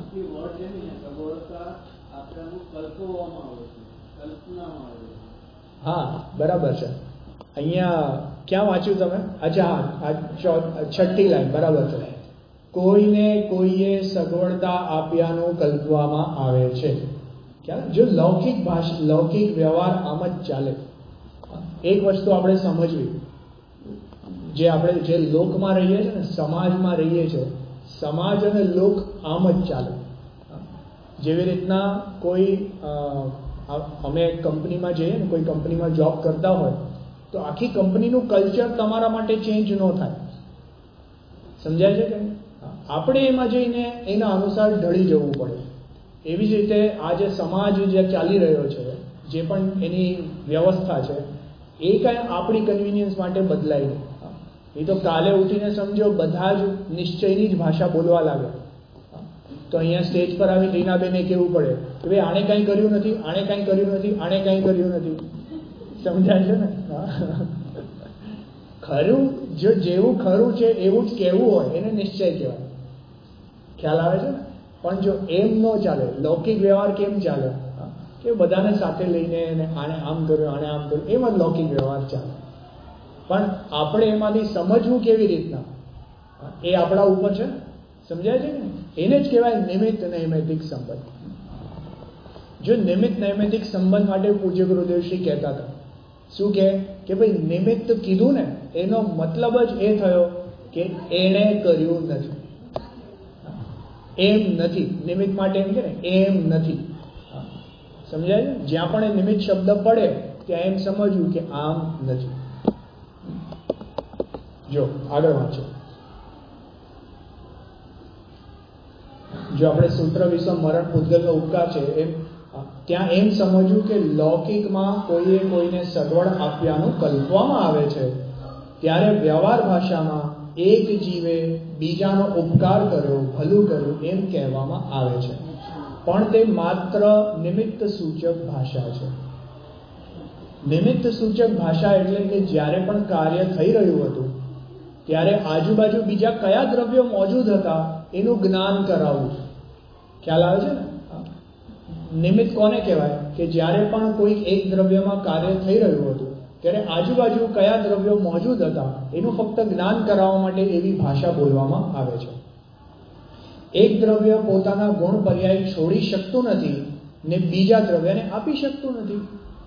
હા બરાબર છે. અહીંયા ક્યાં વાંચ્યું તમે? અચ્છા હા, છઠ્ઠી લાઈન બરાબર છે. કોઈને કોઈએ સગવડતા આપ્યાનું કલ્પવામાં આવે છે. જો લૌકિક ભાષા લૌકિક વ્યવહાર આમ જ ચાલે. એક વસ્તુ આપણે સમજવી, જે આપણે જે લોકમાં રહીએ છીએ ને, સમાજમાં રહીએ છીએ, સમાજ અને લોક આમ જ ચાલે. જેવી રીતના કોઈ અમે કંપનીમાં જઈએ ને, કોઈ કંપનીમાં જોબ કરતા હોય તો આખી કંપનીનું કલ્ચર તમારા માટે ચેન્જ ન થાય. સમજાય છે કે આપણે એમાં જઈને એના અનુસાર ઢળી જવું પડે. એવી જ રીતે આ જે સમાજ જે ચાલી રહ્યો છે, જે પણ એની વ્યવસ્થા છે, એ કાંઈ આપણી કન્વિનિયન્સ માટે બદલાય નહીં. એ તો કાલે ઉઠીને સમજો બધા જ નિશ્ચયની જ ભાષા બોલવા લાગે તો અહીંયા સ્ટેજ પર આવી રીનાબેને કહેવું પડે કે ભાઈ આણે કાંઈ કર્યું નથી, આણે કાંઈ કર્યું નથી, આણે કાંઈ કર્યું નથી. સમજાય છે ને? ખરું જો જેવું ખરું છે એવું જ કહેવું હોય એને નિશ્ચય કહેવાય. ખ્યાલ આવે છે ને? પણ જો એમ ન ચાલે, લૌકિક વ્યવહાર કેમ ચાલે કે બધાને સાથે લઈને આને આમ કર્યું આને આમ કર્યું, એમ જ લૌકિક વ્યવહાર ચાલે. પણ આપણે એમાંથી સમજવું કેવી રીતના એ આપણા ઉપર છે, સમજાય છે ને? એને જ કહેવાય નિમિત્ત નૈમિત્તિક સંબંધ. જો નિમિત્ત નૈમિત્તિક સંબંધ માટે પૂજ્ય ગુરુદેવશ્રી કહેતા હતા, શું કહે કે ભાઈ નિમિત્ત કીધું ને એનો મતલબ જ એ થયો કે એણે કર્યું નથી, એમ નથી. નિમિત્ત માટે એમ કે ને એમ નથી, સમજાય? જ્યાં પણ એ નિમિત્ત શબ્દ પડે ત્યાં એમ સમજવું કે આમ નથી. જો આગળ વાંચો, જો આપણે સૂત્ર વિશ્વ મરણ પૂતગલનો ઉપકાર છે એમ ત્યાં એમ સમજવું કે લૌકિકમાં કોઈએ કોઈને સગવડ આપ્યાનું કલ્પવામાં આવે છે, ત્યારે વ્યવહાર ભાષામાં એક જીવે બીજાનો ઉપકાર કર્યો, ભલું કર્યું એમ કહેવામાં આવે છે, પણ તે માત્ર નિમિત્ત સૂચક ભાષા છે. નિમિત્ત સૂચક ભાષા એટલે કે જ્યારે પણ કાર્ય થઈ રહ્યું હતું ત્યારે આજુબાજુ બીજા કયા દ્રવ્યો મોજૂદ હતા એનું જ્ઞાન કરાવવું. ખ્યાલ આવે છે ને? નિમિત્ત કોને કહેવાય? કે જ્યારે પણ કોઈ એક દ્રવ્યમાં કાર્ય થઈ રહ્યું હતું ત્યારે આજુબાજુ કયા દ્રવ્યો મોજૂદ હતા એનું ફક્ત જ્ઞાન કરાવવા માટે એવી ભાષા બોલવામાં આવે છે. એક દ્રવ્ય પોતાના ગુણ પર્યાય છોડી શકતું નથી ને બીજા દ્રવ્યને આપી શકતું નથી.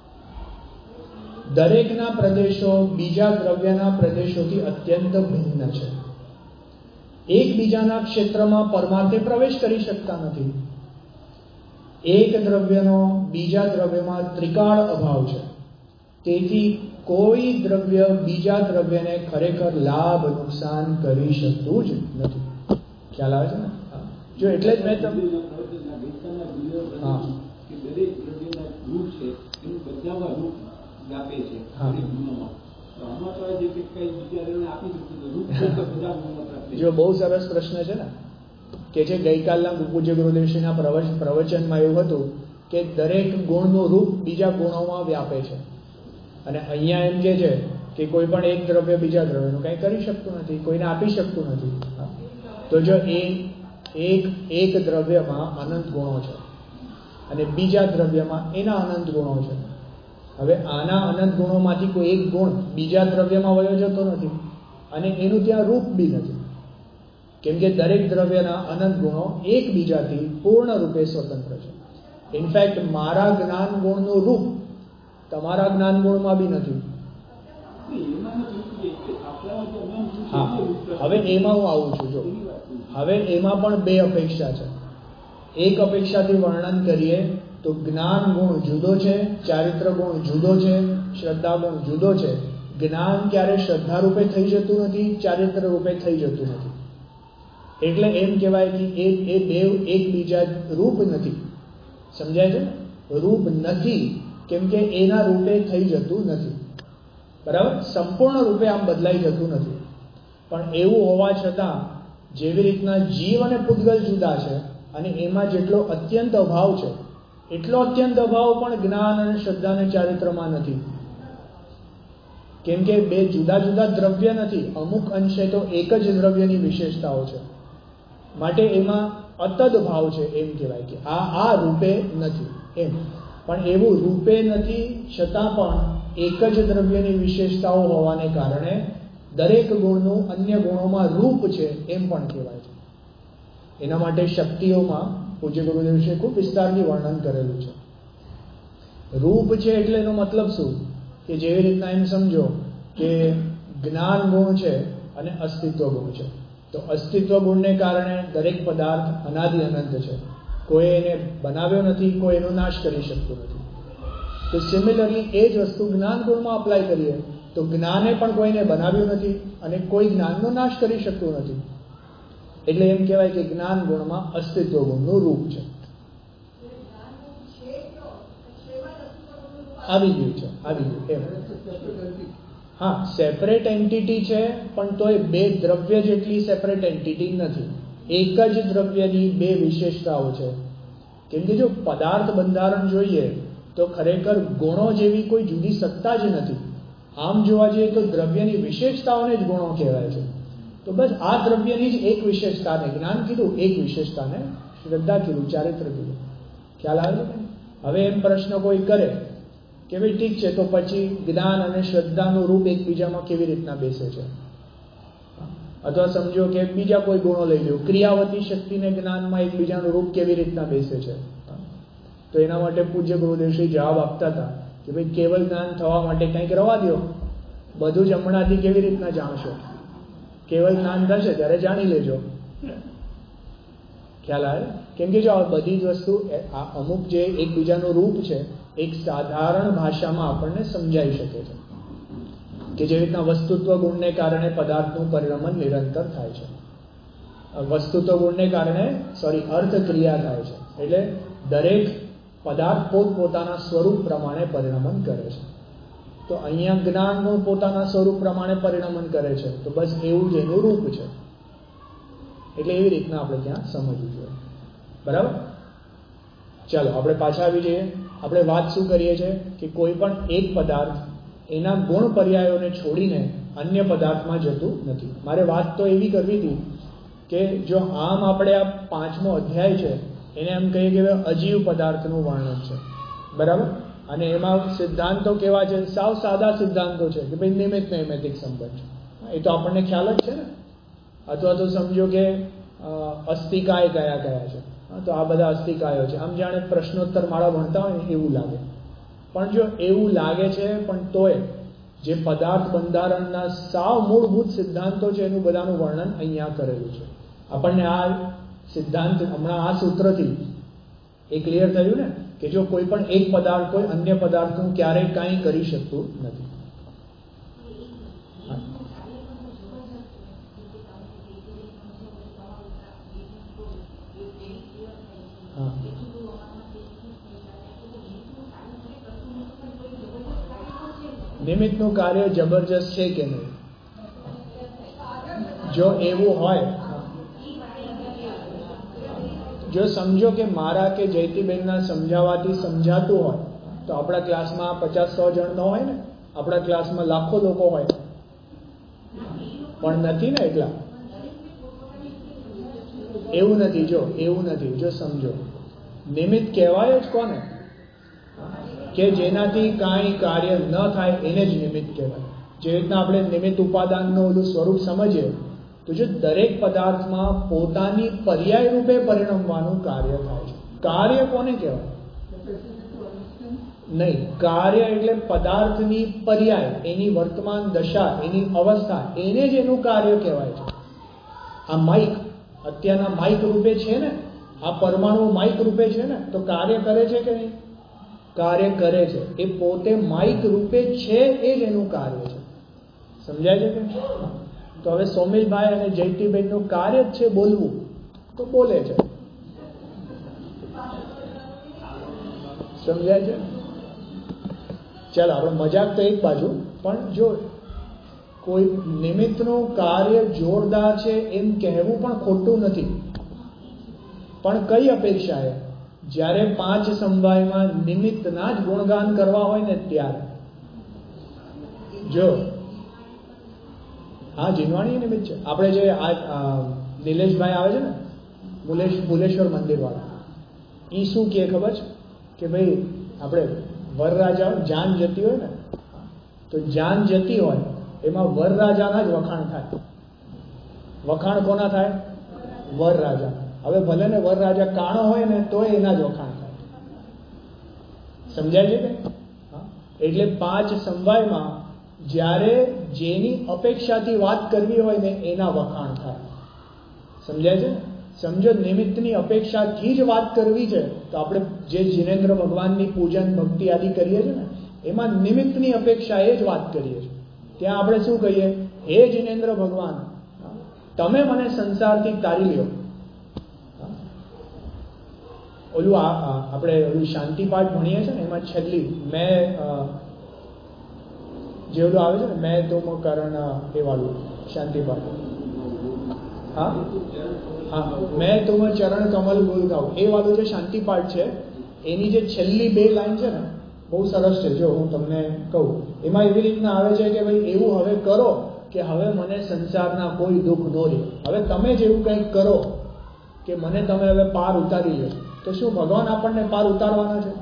દરેકના પ્રદેશો બીજા દ્રવ્યના પ્રદેશોથી અત્યંત ભિન્ન છે. એકબીજાના ક્ષેત્રમાં પરમાર્થે પ્રવેશ કરી શકતા નથી. એક દ્રવ્યનો બીજા દ્રવ્યમાં ત્રિકાળ અભાવ છે, તેથી કોઈ દ્રવ્ય બીજા દ્રવ્યને ખરેખર લાભ નુકસાન કરી શકતું જ નથી. ખ્યાલ આવે છે ને? જો એટલે જ મેં તમને હા જો બહુ સરસ પ્રશ્ન છે ને કે જે ગઈકાલના પૂજ્ય ગુરુદેવશ્રીના પ્રવચનમાં એવું હતું કે દરેક ગુણનું રૂપ બીજા ગુણોમાં વ્યાપે છે, અને અહીંયા એમ કે છે કે કોઈ પણ એક દ્રવ્ય બીજા દ્રવ્યનું કંઈ કરી શકતું નથી, કોઈને આપી શકતું નથી. તો જો એ એક એક દ્રવ્યમાં અનંત ગુણો છે અને બીજા દ્રવ્યમાં એના અનંત ગુણો છે. હવે આના અનંત ગુણોમાંથી કોઈ એક ગુણ બીજા દ્રવ્યમાં વયો જતો નથી અને એનું ત્યાં રૂપ બી નથી, કેમ કે દરેક દ્રવ્યના અનંત ગુણો એકબીજાથી પૂર્ણ રૂપે સ્વતંત્ર છે. ઇનફેક્ટ મારા જ્ઞાન ગુણનું રૂપ તમારા જ્ઞાન ગુણમાં બી નથી. હા, હવે એમાં હું આવું છું. જો હવે એમાં પણ બે અપેક્ષા છે. એક અપેક્ષાથી વર્ણન કરીએ તો જ્ઞાન ગુણ જુદો છે, ચારિત્ર ગુણ જુદો છે, શ્રદ્ધા ગુણ જુદો છે. જ્ઞાન ક્યારે શ્રદ્ધા રૂપે થઈ જતું નથી, ચારિત્ર રૂપે થઈ જતું નથી. એટલે એમ કહેવાય કે એ એ બે એકબીજા રૂપ નથી. સમજાય છે? રૂપ નથી કેમ કે એના રૂપે થઈ જતું નથી. બરાબર? સંપૂર્ણ રૂપે આમ બદલાઈ જતું નથી. પણ એવું હોવા છતાં જેવી રીતના જીવ અને પૂતગલ જુદા છે અને એમાં જેટલો અત્યંત અભાવ છે એટલો અત્યંત અભાવ પણ જ્ઞાન અને શ્રદ્ધા અને ચારિત્રમાં નથી. કેમ કે બે જુદા જુદા દ્રવ્ય નથી, અમુક અંશે તો એક જ દ્રવ્યની વિશેષતાઓ છે, માટે એમાં અતદ ભાવ છે. એમ કહેવાય કે આ આ રૂપે નથી એમ. પણ એવું રૂપે નથી છતાં પણ એક જ દ્રવ્યની વિશેષતાઓ હોવાને કારણે દરેક ગુણનું અન્ય ગુણોમાં રૂપ છે એમ પણ કહેવાય છે. એના માટે શક્તિઓમાં પૂજ્ય ગુરુદેવશ્રીએ ખૂબ વિસ્તારથી વર્ણન કરેલું છે. રૂપ છે એટલે એનો મતલબ શું? કે જેવી રીતના એમ સમજો કે જ્ઞાન ગુણ છે અને અસ્તિત્વ ગુણ છે. તો અસ્તિત્વ ગુણને કારણે દરેક પદાર્થ અનાદિ અનંત છે, કોઈ એને બનાવ્યો નથી, કોઈ એનો નાશ કરી શકતું નથી. તો સિમિલરલી એ જ વસ્તુ જ્ઞાન ગુણમાં અપ્લાય કરીએ તો જ્ઞાને પણ કોઈને બનાવ્યું નથી અને કોઈ જ્ઞાનનો નાશ કરી શકતું નથી. એટલે એમ કહેવાય કે જ્ઞાન ગુણમાં અસ્તિત્વ ગુણનું રૂપ છે. આવી ગયું છે, આવી ગયું એમ. હા, સેપરેટ એન્ટિટી છે પણ તોય બે દ્રવ્ય જેટલી સેપરેટ એન્ટિટી નથી. એક જ દ્રવ્યની બે વિશેષતાઓ છે. કેમ કે જો પદાર્થ બંધારણ જોઈએ તો ખરેખર ગુણો જેવી કોઈ જુદી સત્તા જ નથી. આમ જોવા જઈએ તો દ્રવ્યની વિશેષતાઓને જ ગુણો કહેવાય છે. તો બસ આ દ્રવ્યની જ એક વિશેષતાને જ્ઞાન કીધું, એક વિશેષતાને શ્રદ્ધા કીધું, ચારિત્ર કીધું. ખ્યાલ આવે છે? હવે એમ પ્રશ્ન કોઈ કરે કે ભાઈ ઠીક છે, તો પછી જ્ઞાન અને શ્રદ્ધાનું રૂપ એકબીજામાં કેવી રીતના બેસે છે? અથવા સમજો કે બીજા કોઈ ગુણો લઈ લો, ક્રિયાવતી શક્તિને જ્ઞાનમાં એકબીજાનું રૂપ કેવી રીતના બેસે છે. તો એના માટે પૂજ્ય ગુરુદેવશ્રી જવાબ આપતા હતા કે ભાઈ કેવલ જ્ઞાન થવા માટે કંઈક રવા દો, બધું જ હમણાંથી કેવી રીતના જાણશો, કેવલ જ્ઞાન થશે ત્યારે જાણી લેજો. ખ્યાલ આવે? કેમ કે જો આ બધી જ વસ્તુ અમુક જે એકબીજાનું રૂપ છે એક સાધારણ ભાષામાં આપણને સમજાઈ શકે છે કે જે રીતના વસ્તુત્વ ગુણને કારણે પદાર્થનું પરિણમન નિરંતર થાય છે, વસ્તુત્વ ગુણને કારણે સોરી અર્થ ક્રિયા થાય છે, એટલે દરેક પદાર્થ પોતપોતાના સ્વરૂપ પ્રમાણે પરિણમન કરે છે. તો અહીંયા જ્ઞાનનું પોતાના સ્વરૂપ પ્રમાણે પરિણમન કરે છે, તો બસ એવું જ એનું રૂપ છે. એટલે એવી રીતના આપણે ત્યાં સમજવું જોઈએ. બરાબર? ચાલો આપણે પાછા આવી જઈએ. આપણે વાત શું કરીએ છીએ કે કોઈ પણ એક પદાર્થ એના ગુણ પર્યાયોને છોડીને અન્ય પદાર્થમાં જતું નથી. મારે વાત તો એવી કરવી હતી કે જો આમ આપણે આ પાંચમો અધ્યાય છે એને એમ કહીએ કે અજીવ પદાર્થનું વર્ણન છે, બરાબર, અને એમાં સિદ્ધાંતો કેવા છે, સાવ સાદા સિદ્ધાંતો છે કે ભાઈ નિમિત્ત નૈમિત્તિક સંબંધ, એ તો આપણને ખ્યાલ જ છે ને. અથવા તો સમજો કે અસ્થિકાય કયા કયા છે, તો આ બધા અસ્થિકાયો છે. આમ જાણે પ્રશ્નોત્તર માળા ભણતા હોય ને એવું લાગે, પણ જો એવું લાગે છે પણ તોય જે પદાર્થ બંધારણના સાવ મૂળભૂત સિદ્ધાંતો છે એનું બધાનું વર્ણન અહીંયા કરેલું છે. આપણને આ સિદ્ધાંત હમણાં આ સૂત્રથી એ ક્લિયર થયું ને કે જો કોઈ પણ એક પદાર્થ કોઈ અન્ય પદાર્થનું ક્યારેય કાંઈ કરી શકતું નથી. નિમિત્તનું કાર્ય જબરજસ્ત છે કે નહીં? જો એવું હોય, જો સમજો કે મારા કે જયતીબેનના સમજાવવાથી સમજાતું હોય તો આપણા ક્લાસમાં પચાસ સો જણ ન હોય ને, આપણા ક્લાસમાં લાખો લોકો હોય, પણ નથી ને એટલા. એવું નથી, જો એવું નથી, જો સમજો નિમિત્ત કહેવાય જ કોને કે જેનાથી કાંઈ કાર્ય ન થાય એને જ નિમિત્ત કહેવાય. જે રીતના આપણે નિમિત્ત ઉપાદાનનું ઓલું સ્વરૂપ સમજીએ તો જો દરેક પદાર્થમાં પોતાની પર્યાય રૂપે પરિણમવાનું કાર્ય થાય છે. કાર્ય કોને કહેવાય? નહીં, કાર્ય એટલે પદાર્થની પર્યાય, એની વર્તમાન દશા, એની અવસ્થા, એને જ એનું કાર્ય કહેવાય છે. આ માઇક અત્યારના માઇક રૂપે છે ને, આ પરમાણુ માઇક રૂપે છે ને, તો કાર્ય કરે છે કે નહીં? કાર્ય કરે છે. એ પોતે માઇક રૂપે છે, એ જ એનું કાર્ય છે. સમજાય છે કે? તો હવે સોમેશભાઈ અને જયતીબેનનું કાર્ય જ છે બોલવું, તો બોલે છે. સમજાય છે? ચાલો આપણે મજાક તો એક બાજુ, પણ જો કોઈ નિમિત્તનું કાર્ય જોરદાર છે એમ કહેવું પણ ખોટું નથી. પણ કઈ અપેક્ષાએ? જ્યારે પાંચ સમવાયમાં નિમિત્તના જ ગુણગાન કરવા હોય ને ત્યારે. જો હા, જીનવાણી નિમિત્ત છે. આપણે જે આ નિલેશભાઈ આવે છે ને, ભુલેશ ભુલેશ્વર મંદિર વાળા, એ શું કહે ખબર છે કે ભાઈ આપણે વરરાજા જાન જતી હોય ને, તો જાન જતી હોય એમાં વરરાજાના જ વખાણ થાય. વખાણ કોના થાય? વરરાજા. હવે ભલે ને વરરાજા કાણો હોય ને તો એના જ વખાણ થાય. સમજાય છે કે? એટલે પાંચ સમવાયમાં જ્યારે જેની અપેક્ષાથી વાત કરવી હોય ને એના વખાણ થાય. સમજાય છે? સમજો નિમિત્તની અપેક્ષાથી જ વાત કરવી છે તો આપણે જે જિનેન્દ્ર ભગવાનની પૂજન ભક્તિ આદિ કરીએ છીએ ને એમાં નિમિત્તની અપેક્ષા એ જ વાત કરીએ છીએ. ત્યાં આપણે શું કહીએ? હે જિનેન્દ્ર ભગવાન, તમે મને સંસારથી તારી લ્યો. ઓલું આપણે ઓલું શાંતિ પાઠ ભણીએ છીએ ને એમાં છેલ્લી મેં જે ઓલું આવે છે ને મેં તુમ કરણ એ વાળું શાંતિ પાઠ, હા હા મેં તુમ ચરણ કમલ બોલ ગાઉં એ વાળું જે શાંતિ પાઠ છે એની જે છેલ્લી બે લાઈન છે ને બહુ સરસ છે. જો હું તમને કહું, એમાં એવી રીતના આવે છે કે ભાઈ એવું હવે કરો કે હવે મને સંસારના કોઈ દુઃખ ન રહે. હવે તમે જ એવું કંઈક કરો કે મને તમે હવે પાર ઉતારી લો. તો શું ભગવાન આપણને પાર ઉતારવાના છે?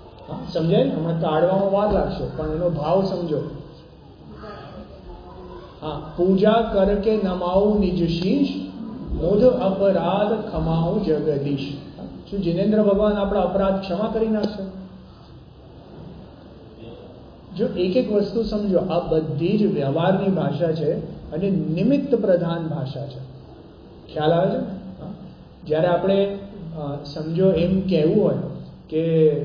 સમજાય ને? હમણાં કાઢવામાં વાર લાગશે પણ એનો ભાવ સમજો. હા, પૂજા કર કે નમાવું નિજ શીશ, મુજ અપરાધ ખમાવું જગદીશ. શું જિનેન્દ્ર ભગવાન આપણા અપરાધ ક્ષમા કરી નાખશે? જો એક એક વસ્તુ સમજો, આ બધી જ વ્યવહારની ભાષા છે અને નિમિત્ત પ્રધાન ભાષા છે. ખ્યાલ આવે છે? જ્યારે આપણે સમજો એમ કહેવું હોય કે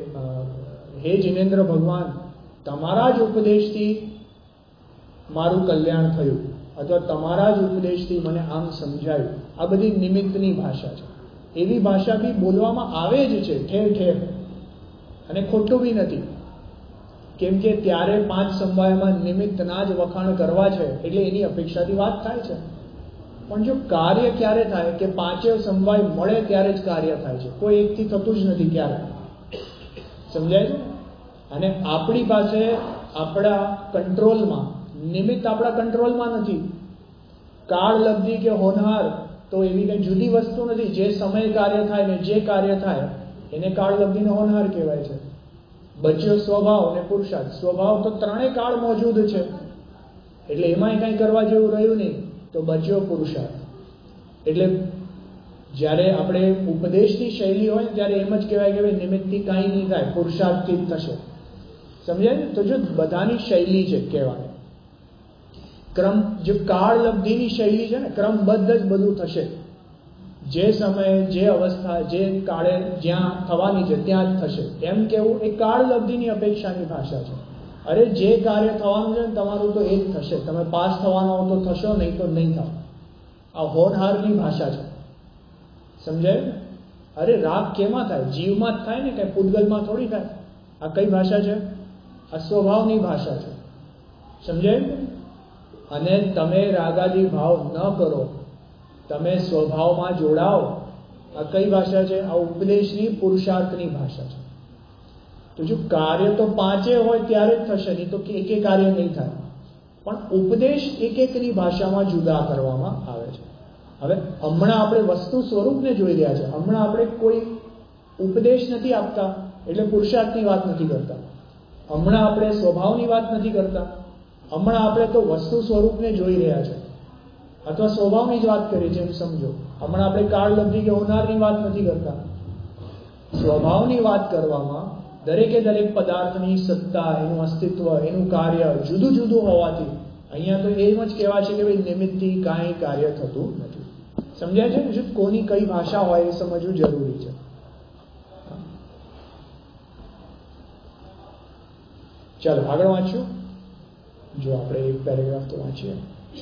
હે જિનેન્દ્ર ભગવાન, તમારા જ ઉપદેશથી મારું કલ્યાણ થયું, અથવા તમારા જ ઉપદેશથી મને આમ સમજાયું, આ બધી નિમિત્તની ભાષા છે. એવી ભાષા બી બોલવામાં આવે જ છે ઠેર ઠેર, અને ખોટું બી નથી. કેમ કે ત્યારે પાંચ સમવાયમાં નિમિત્તના જ વખાણ કરવા છે, એટલે એની અપેક્ષાથી વાત થાય છે. પણ જો કાર્ય ક્યારે થાય કે પાંચે સમવાય મળે ત્યારે જ કાર્ય થાય છે, કોઈ એકથી થતું જ નથી ક્યારે. સમજાય છે? અને આપણી પાસે આપણા કંટ્રોલમાં નિમિત્ત આપણા કંટ્રોલમાં નથી. કાળ લબ્ધિ કે હોનહાર તો એવી કઈ જુદી વસ્તુ નથી. જે સમય કાર્ય થાય ને જે કાર્ય થાય એને કાળ લબ્ધિ ને હોનહાર કહેવાય છે. બચ્યો સ્વભાવ અને પુરુષાર્થ. સ્વભાવ તો ત્રણેય કાળ મોજૂદ છે, એટલે એમાંય કઈ કરવા જેવું રહ્યું નહીં, તો બચ્યો પુરુષાર્થ. એટલે જ્યારે આપણે ઉપદેશની શૈલી હોય ત્યારે એમ જ કહેવાય કે ભાઈ નિમિત્તથી કાંઈ નહીં થાય, પુરુષાર્થથી જ થશે. સમજાય ને? તો જો બધાની શૈલી છે કહેવાની, ક્રમ જે કાળ લબ્ધિની શૈલી છે ને, ક્રમબદ્ધ જ બધું થશે. જે સમયે જે અવસ્થા જે કાળે જ્યાં થવાની છે ત્યાં જ થશે. એમ કેવું એ કાળ લબ્ધિની અપેક્ષાની ભાષા છે. અરે જે કાર્ય થવાનું છે ને તમારું તો એ જ થશે. તમે પાસ થવાના હો તો થશો, નહીં તો નહીં થાવ. આ હોનહારની ભાષા છે. સમજાય ને? અરે રાગ કેમાં થાય? જીવમાં જ થાય ને, કઈ પૂતગલમાં થોડી થાય. આ કઈ ભાષા છે? આ સ્વભાવની ભાષા છે. સમજાય ને? અને તમે રાગાદી ભાવ ન કરો, તમે સ્વભાવમાં જોડાઓ. આ કઈ ભાષા છે? આ ઉપદેશની પુરુષાર્થની ભાષા છે. તો જો કાર્ય તો પાંચે હોય ત્યારે જ થશે, નહીં તો એક એક કાર્ય નહીં થાય. પણ ઉપદેશ એક એકની ભાષામાં જુદા કરવામાં આવે છે. હવે હમણાં આપણે વસ્તુ સ્વરૂપને જોઈ રહ્યા છે. હમણાં આપણે કોઈ ઉપદેશ નથી આપતા એટલે પુરુષાર્થની વાત નથી કરતા. હમણાં આપણે સ્વભાવની વાત નથી કરતા. હમણાં આપણે તો વસ્તુ સ્વરૂપને જોઈ રહ્યા છે, અથવા સ્વભાવની જ વાત કરીએ છીએ એમ સમજો. હમણાં આપણે કાળ લબ્ધિ કે હોનારની વાત નથી કરતા. સ્વભાવની વાત કરવામાં દરેકે દરેક પદાર્થની સત્તા, એનું અસ્તિત્વ, એનું કાર્ય જુદું જુદું હોવાથી અહીંયા તો એમ જ કહેવા છે કે ભાઈ નિમિત્તથી કાંઈ કાર્ય થતું નથી. સમજાય છે? જો કોની કઈ ભાષા હોય એ સમજવું જરૂરી છે. ચાલો આગળ વાંચ્યું. જો આપણે એક પેરેગ્રાફ તો વાંચીએ.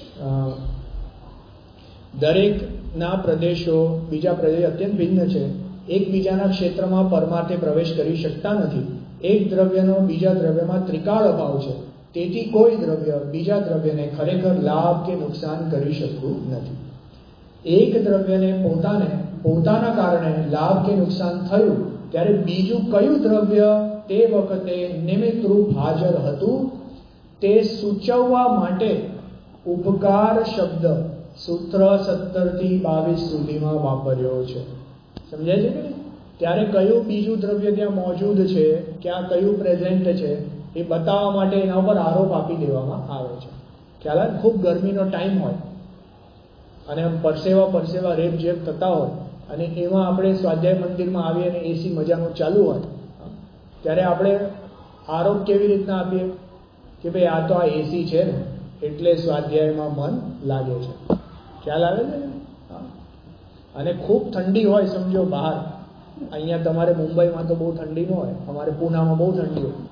દરેકના પ્રદેશો બીજા પ્રદેશ અત્યંત ભિન્ન છે. એકબીજાના ક્ષેત્રમાં પરમાર્થે પ્રવેશ કરી શકતા નથી. એક દ્રવ્યનો બીજા દ્રવ્યમાં ત્રિકાળ અભાવ છે. તેથી કોઈ દ્રવ્ય બીજા દ્રવ્યને ખરેખર લાભ કે નુકસાન કરી શકતું નથી. એક દ્રવ્યને પોતાને પોતાના કારણે લાભ કે નુકસાન થયું ત્યારે બીજું કયું દ્રવ્ય તે વખતે નિમિત્તરૂપ હાજર હતું તે સૂચવવા માટે ઉપકાર શબ્દ સૂત્ર સત્તર થી બાવીસ સુધીમાં વાપર્યો છે. સમજાય છે કે ત્યારે કયું બીજું દ્રવ્ય ત્યાં મોજૂદ છે, ક્યાં કયું પ્રેઝન્ટ છે એ બતાવવા માટે એના ઉપર આરોપ આપી દેવામાં આવે છે. ખ્યાલ આવે? ખૂબ ગરમીનો ટાઈમ હોય અને પરસેવા પરસેવા રેપ જેપ થતા હોય અને એમાં આપણે સ્વાધ્યાય મંદિરમાં આવીએ અને એસી મજાનું ચાલુ હોય ત્યારે આપણે આરોપ કેવી રીતના આપીએ કે ભાઈ આ તો આ એસી છે ને એટલે સ્વાધ્યાયમાં મન લાગે છે. ખ્યાલ આવે છે? અને ખૂબ ઠંડી હોય સમજો બહાર. અહીંયા તમારે મુંબઈમાં તો બહુ ઠંડી ન હોય, અમારે પૂનામાં બહુ ઠંડી હોય.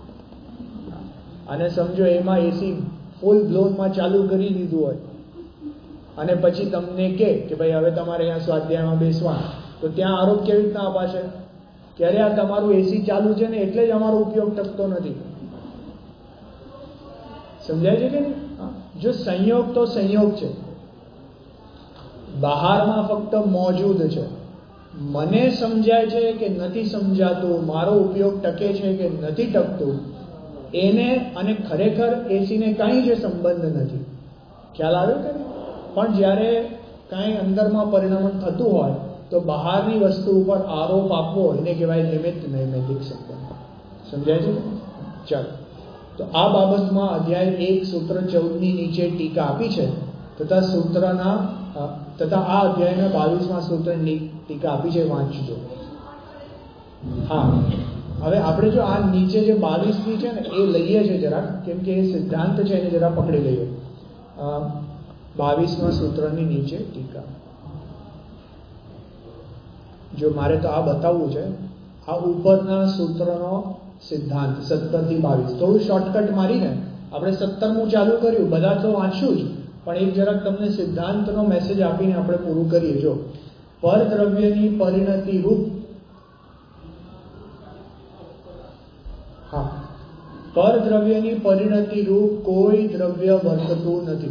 અને સમજો એમાં એસી ફૂલ બ્લોનમાં ચાલુ કરી દીધું હોય અને પછી તમને કહે કે ભાઈ હવે તમારે અહીંયા સ્વાધ્યાયમાં બેસવા, તો ત્યાં આરોપ કેવી રીતના અપાશે કે અરે આ તમારું એસી ચાલુ છે ને એટલે જ અમારો ઉપયોગ ટકતો નથી. સમજાય છે કે નહીં? જો સંયોગ તો સંયોગ છે, બહારમાં ફક્ત મોજૂદ છે. મને સમજાય છે કે નથી સમજાતું, મારો ઉપયોગ ટકે છે કે નથી ટકતું, એને અને ખરેખર એસીને કાંઈ જ સંબંધ નથી. ખ્યાલ આવ્યો કે? પણ જ્યારે કાંઈ અંદરમાં પરિણામ થતું હોય તો બહારની વસ્તુ ઉપર આરોપ આપવો એને કહેવાય નિમિત્ત નૈમિત્તિક સંબંધ. સમજાય છે? ચાલો તો આ બાબતમાં અધ્યાય એક સૂત્ર ચૌદ ની નીચે ટીકા આપી છે, તથા સૂત્રના તથા આ અધ્યાયના બાવીસમાં સૂત્રની ટીકા આપી છે, વાંચજો. હા, હવે આપણે જો આ નીચે જે બાવીસ ની છે ને એ લઈએ છીએ જરાક, કેમ કે એ સિદ્ધાંત છે એને જરા પકડી લઈએ. બાવીસમાં સૂત્રની નીચે ટીકા. જો મારે તો આ બતાવવું છે, આ ઉપરના સૂત્રનો સિદ્ધાંત સત્તર થી બાવીસ. થોડું શોર્ટકટ મારીને આપણે સત્તરમું ચાલુ કર્યું, બધા તો વાંચ્યું જ, પણ એક જરાક તમને સિદ્ધાંતનો મેસેજ આપીને આપણે પૂરું કરીએ. જો પરદ્રવ્યની પરિણતિ રૂપ, હા, પરદ્રવ્યની પરિણતિ રૂપ કોઈ દ્રવ્ય વર્તતું નથી.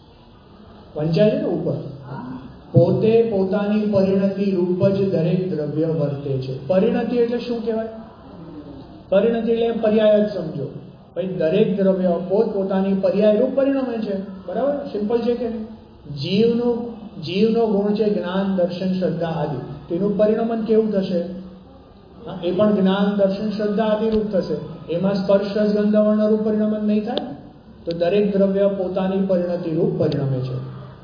વંચાય છે ને ઉપર, પોતે પોતાની પરિણતિ રૂપ જ દરેક દ્રવ્ય વર્તે છે. પરિણતિ એટલે શું કહેવાય? પરિણતિ એટલે પર્યાય જ સમજો ભાઈ. દરેક દ્રવ્ય પોત પોતાની પર્યાય રૂપ પરિણમે છે. બરાબર, સિમ્પલ છે કે નહીં? જીવનું જીવનો ગુણ છે જ્ઞાન, દર્શન, શ્રદ્ધા આદિ. તેનું પરિણમન કેવું થશે? એ પણ જ્ઞાન, દર્શન, શ્રદ્ધા આદિ રૂપ થશે. એમાં સ્પર્શ, રસ, ગંધ, વર્ણ રૂપ પરિણમન નહીં થાય. તો દરેક દ્રવ્ય પોતાની પરિણતિ રૂપ પરિણમે છે.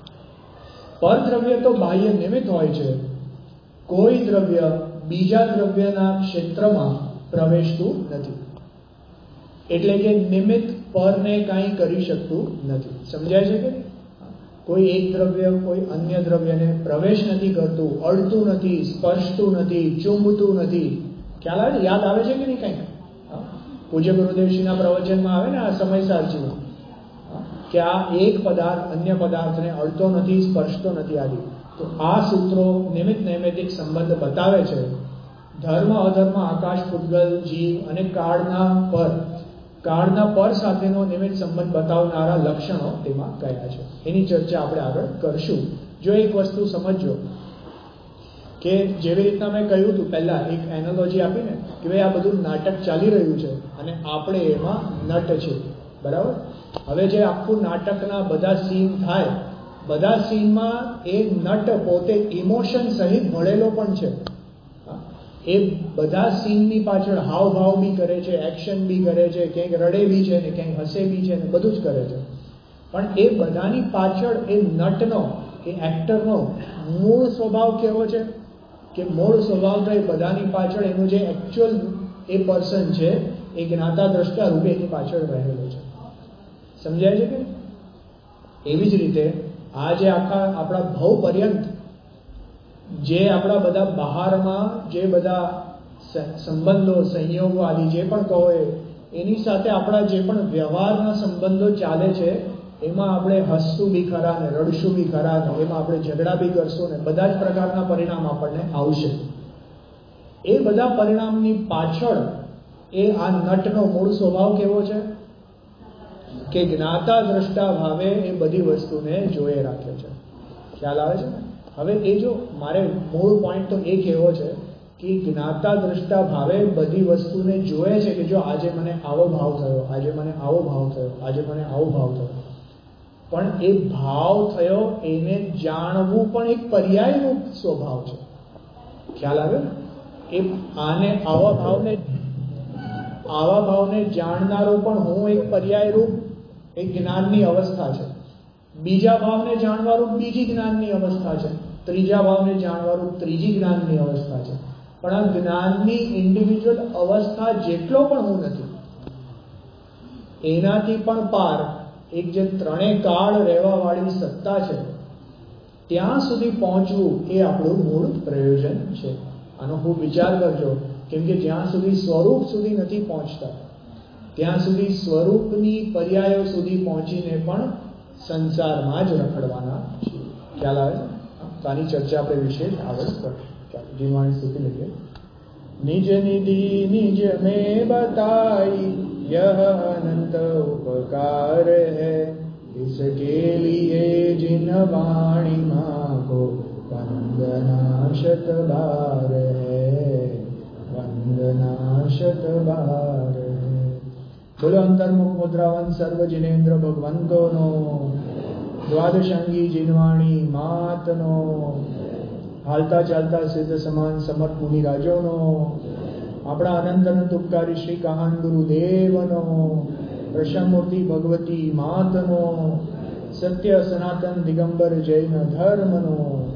પરદ્રવ્ય તો બાહ્ય નિમિત્ત હોય છે. કોઈ દ્રવ્ય બીજા દ્રવ્યના ક્ષેત્રમાં પ્રવેશતું નથી. એટલે કે નિમિત્ત પરને કાંઈ કરી શકતું નથી. સમજાય છે કે કોઈ એક દ્રવ્ય કોઈ અન્ય દ્રવ્યને પ્રવેશ નથી કરતું, અડતું નથી, સ્પર્શતું નથી, ચુંબતું નથી. ખ્યાલ આવે છે? યાદ આવે છે કે નહીં? કંઈક પૂજ્ય ગુરુદેવશ્રીના પ્રવચનમાં આવે ને આ સમય સારજીમાં, કે આ એક પદાર્થ અન્ય પદાર્થને અડતો નથી, સ્પર્શતો નથી આદિ. તો આ સૂત્રો નિમિત્ત નૈમિત્તિક સંબંધ બતાવે છે. ધર્મ, અધર્મ, આકાશ, પૂતગલ, જીવ અને કાળના પર કાળના પર સાથેનો નિમિત્ત સંબંધ બતાવનારા લક્ષણો તેમાં કયા છે, એની ચર્ચા આપણે આગળ કરશું. જો એક વસ્તુ સમજો કે જેવી રીતના મેં કહ્યું હતું પહેલા, એક એનોલોજી આપીને કે ભાઈ આ બધું નાટક ચાલી રહ્યું છે અને આપણે એમાં નટ છે. બરાબર, હવે જે આખું નાટકના બધા સીન થાય, બધા સીનમાં એ નટ પોતે ઇમોશન સહિત ભળેલો પણ છે. એ બધા સીનની પાછળ હાવભાવ બી કરે છે, એક્શન બી કરે છે, ક્યાંક રડે બી છે ને ક્યાંક હસે બી છે ને બધું જ કરે છે. પણ એ બધાની પાછળ એ નટનો, એ એક્ટરનો મૂળ સ્વભાવ કેવો છે? કે મૂળ સ્વભાવ તો એ બધાની પાછળ એનું જે એકચ્યુઅલ એ પર્સન છે એ જ્ઞાતા દ્રષ્ટા રૂપે એની પાછળ રહેલો છે. સમજાય છે કે? એવી જ રીતે આ જે આખા આપણા ભવ પર્યંત જે આપણા બધા બહારમાં જે બધા સંબંધો, સંયોગો આદિ જે પણ કહો એની સાથે આપણા જે પણ વ્યવહારના સંબંધો ચાલે છે, એમાં આપણે હસશું બી ખરા ને રડશું બી ખરા ને એમાં આપણે ઝઘડા બી કરશું ને બધા જ પ્રકારના પરિણામ આપણને આવશે. એ બધા પરિણામની પાછળ એ આ નટનો મૂળ સ્વભાવ કેવો છે? કે જ્ઞાતા દ્રષ્ટા ભાવે એ બધી વસ્તુને જોઈ રાખે છે. ખ્યાલ આવે છે ને? હવે એ જો મારે મૂળ પોઈન્ટ તો એ કહેવો છે કે જ્ઞાતા દ્રષ્ટા ભાવે બધી વસ્તુને જોયે છે કે જો આજે મને આવો ભાવ થયો, આજે મને આવો ભાવ થયો, આજે મને આવો ભાવ થયો. પણ એ ભાવ થયો એને જાણવું પણ એક પર્યાયરૂપ સ્વભાવ છે. ખ્યાલ આવે ને? એ આને આવા ભાવને આવા ભાવને જાણનારો પણ હું એક પર્યાયરૂપ એક જ્ઞાનની અવસ્થા છે. બીજા ભાવને જાણવારૂપ બીજી જ્ઞાનની અવસ્થા છે. ત્રીજા ભાવને જાણવારૂપ ત્રીજી જ્ઞાનની અવસ્થા છે. પણ આ જ્ઞાનની ઇન્ડિવિજ્યુઅલ અવસ્થા જેટલો પણ હું નથી, એનાથી પણ પાર એક જે ત્રણેય કાળ રહેવા વાળી સત્તા છે, ત્યાં સુધી પહોંચવું એ આપણું મૂળ પ્રયોજન છે. આનો ખૂબ વિચાર કરજો, કેમ કે જ્યાં સુધી સ્વરૂપ સુધી નથી પહોંચતા ત્યાં સુધી સ્વરૂપની પર્યાયો સુધી પહોંચીને પણ સંસારમાં જ રખડવાના છીએ. ખ્યાલ આવે છે? તો આની ચર્ચા આપણે વિશેષ આગળ કરશું. જીવવાણી સ્થિતિ લઈએ. નિજ નિધિ નિજ મેં બતાઈ यह अनंत उपकार है, इसके लिए जिन वाणी माँ को वंदना शत बार है, वंदना शत बार है. बोलो अंतर्मुख मुद्रावन सर्व जिनेन्द्र भगवंतो नो, द्वादशांगी जिनवाणी मातनो, हालता चालता सिद्ध समान समर्थ मुनि राजोनो, આપણા અનંત અનંત ઉપકારી શ્રી કહાન ગુરુદેવનો, પ્રશામૂર્તિ ભગવતી માતનો, સત્ય સનાતન દિગંબર જૈન ધર્મનો.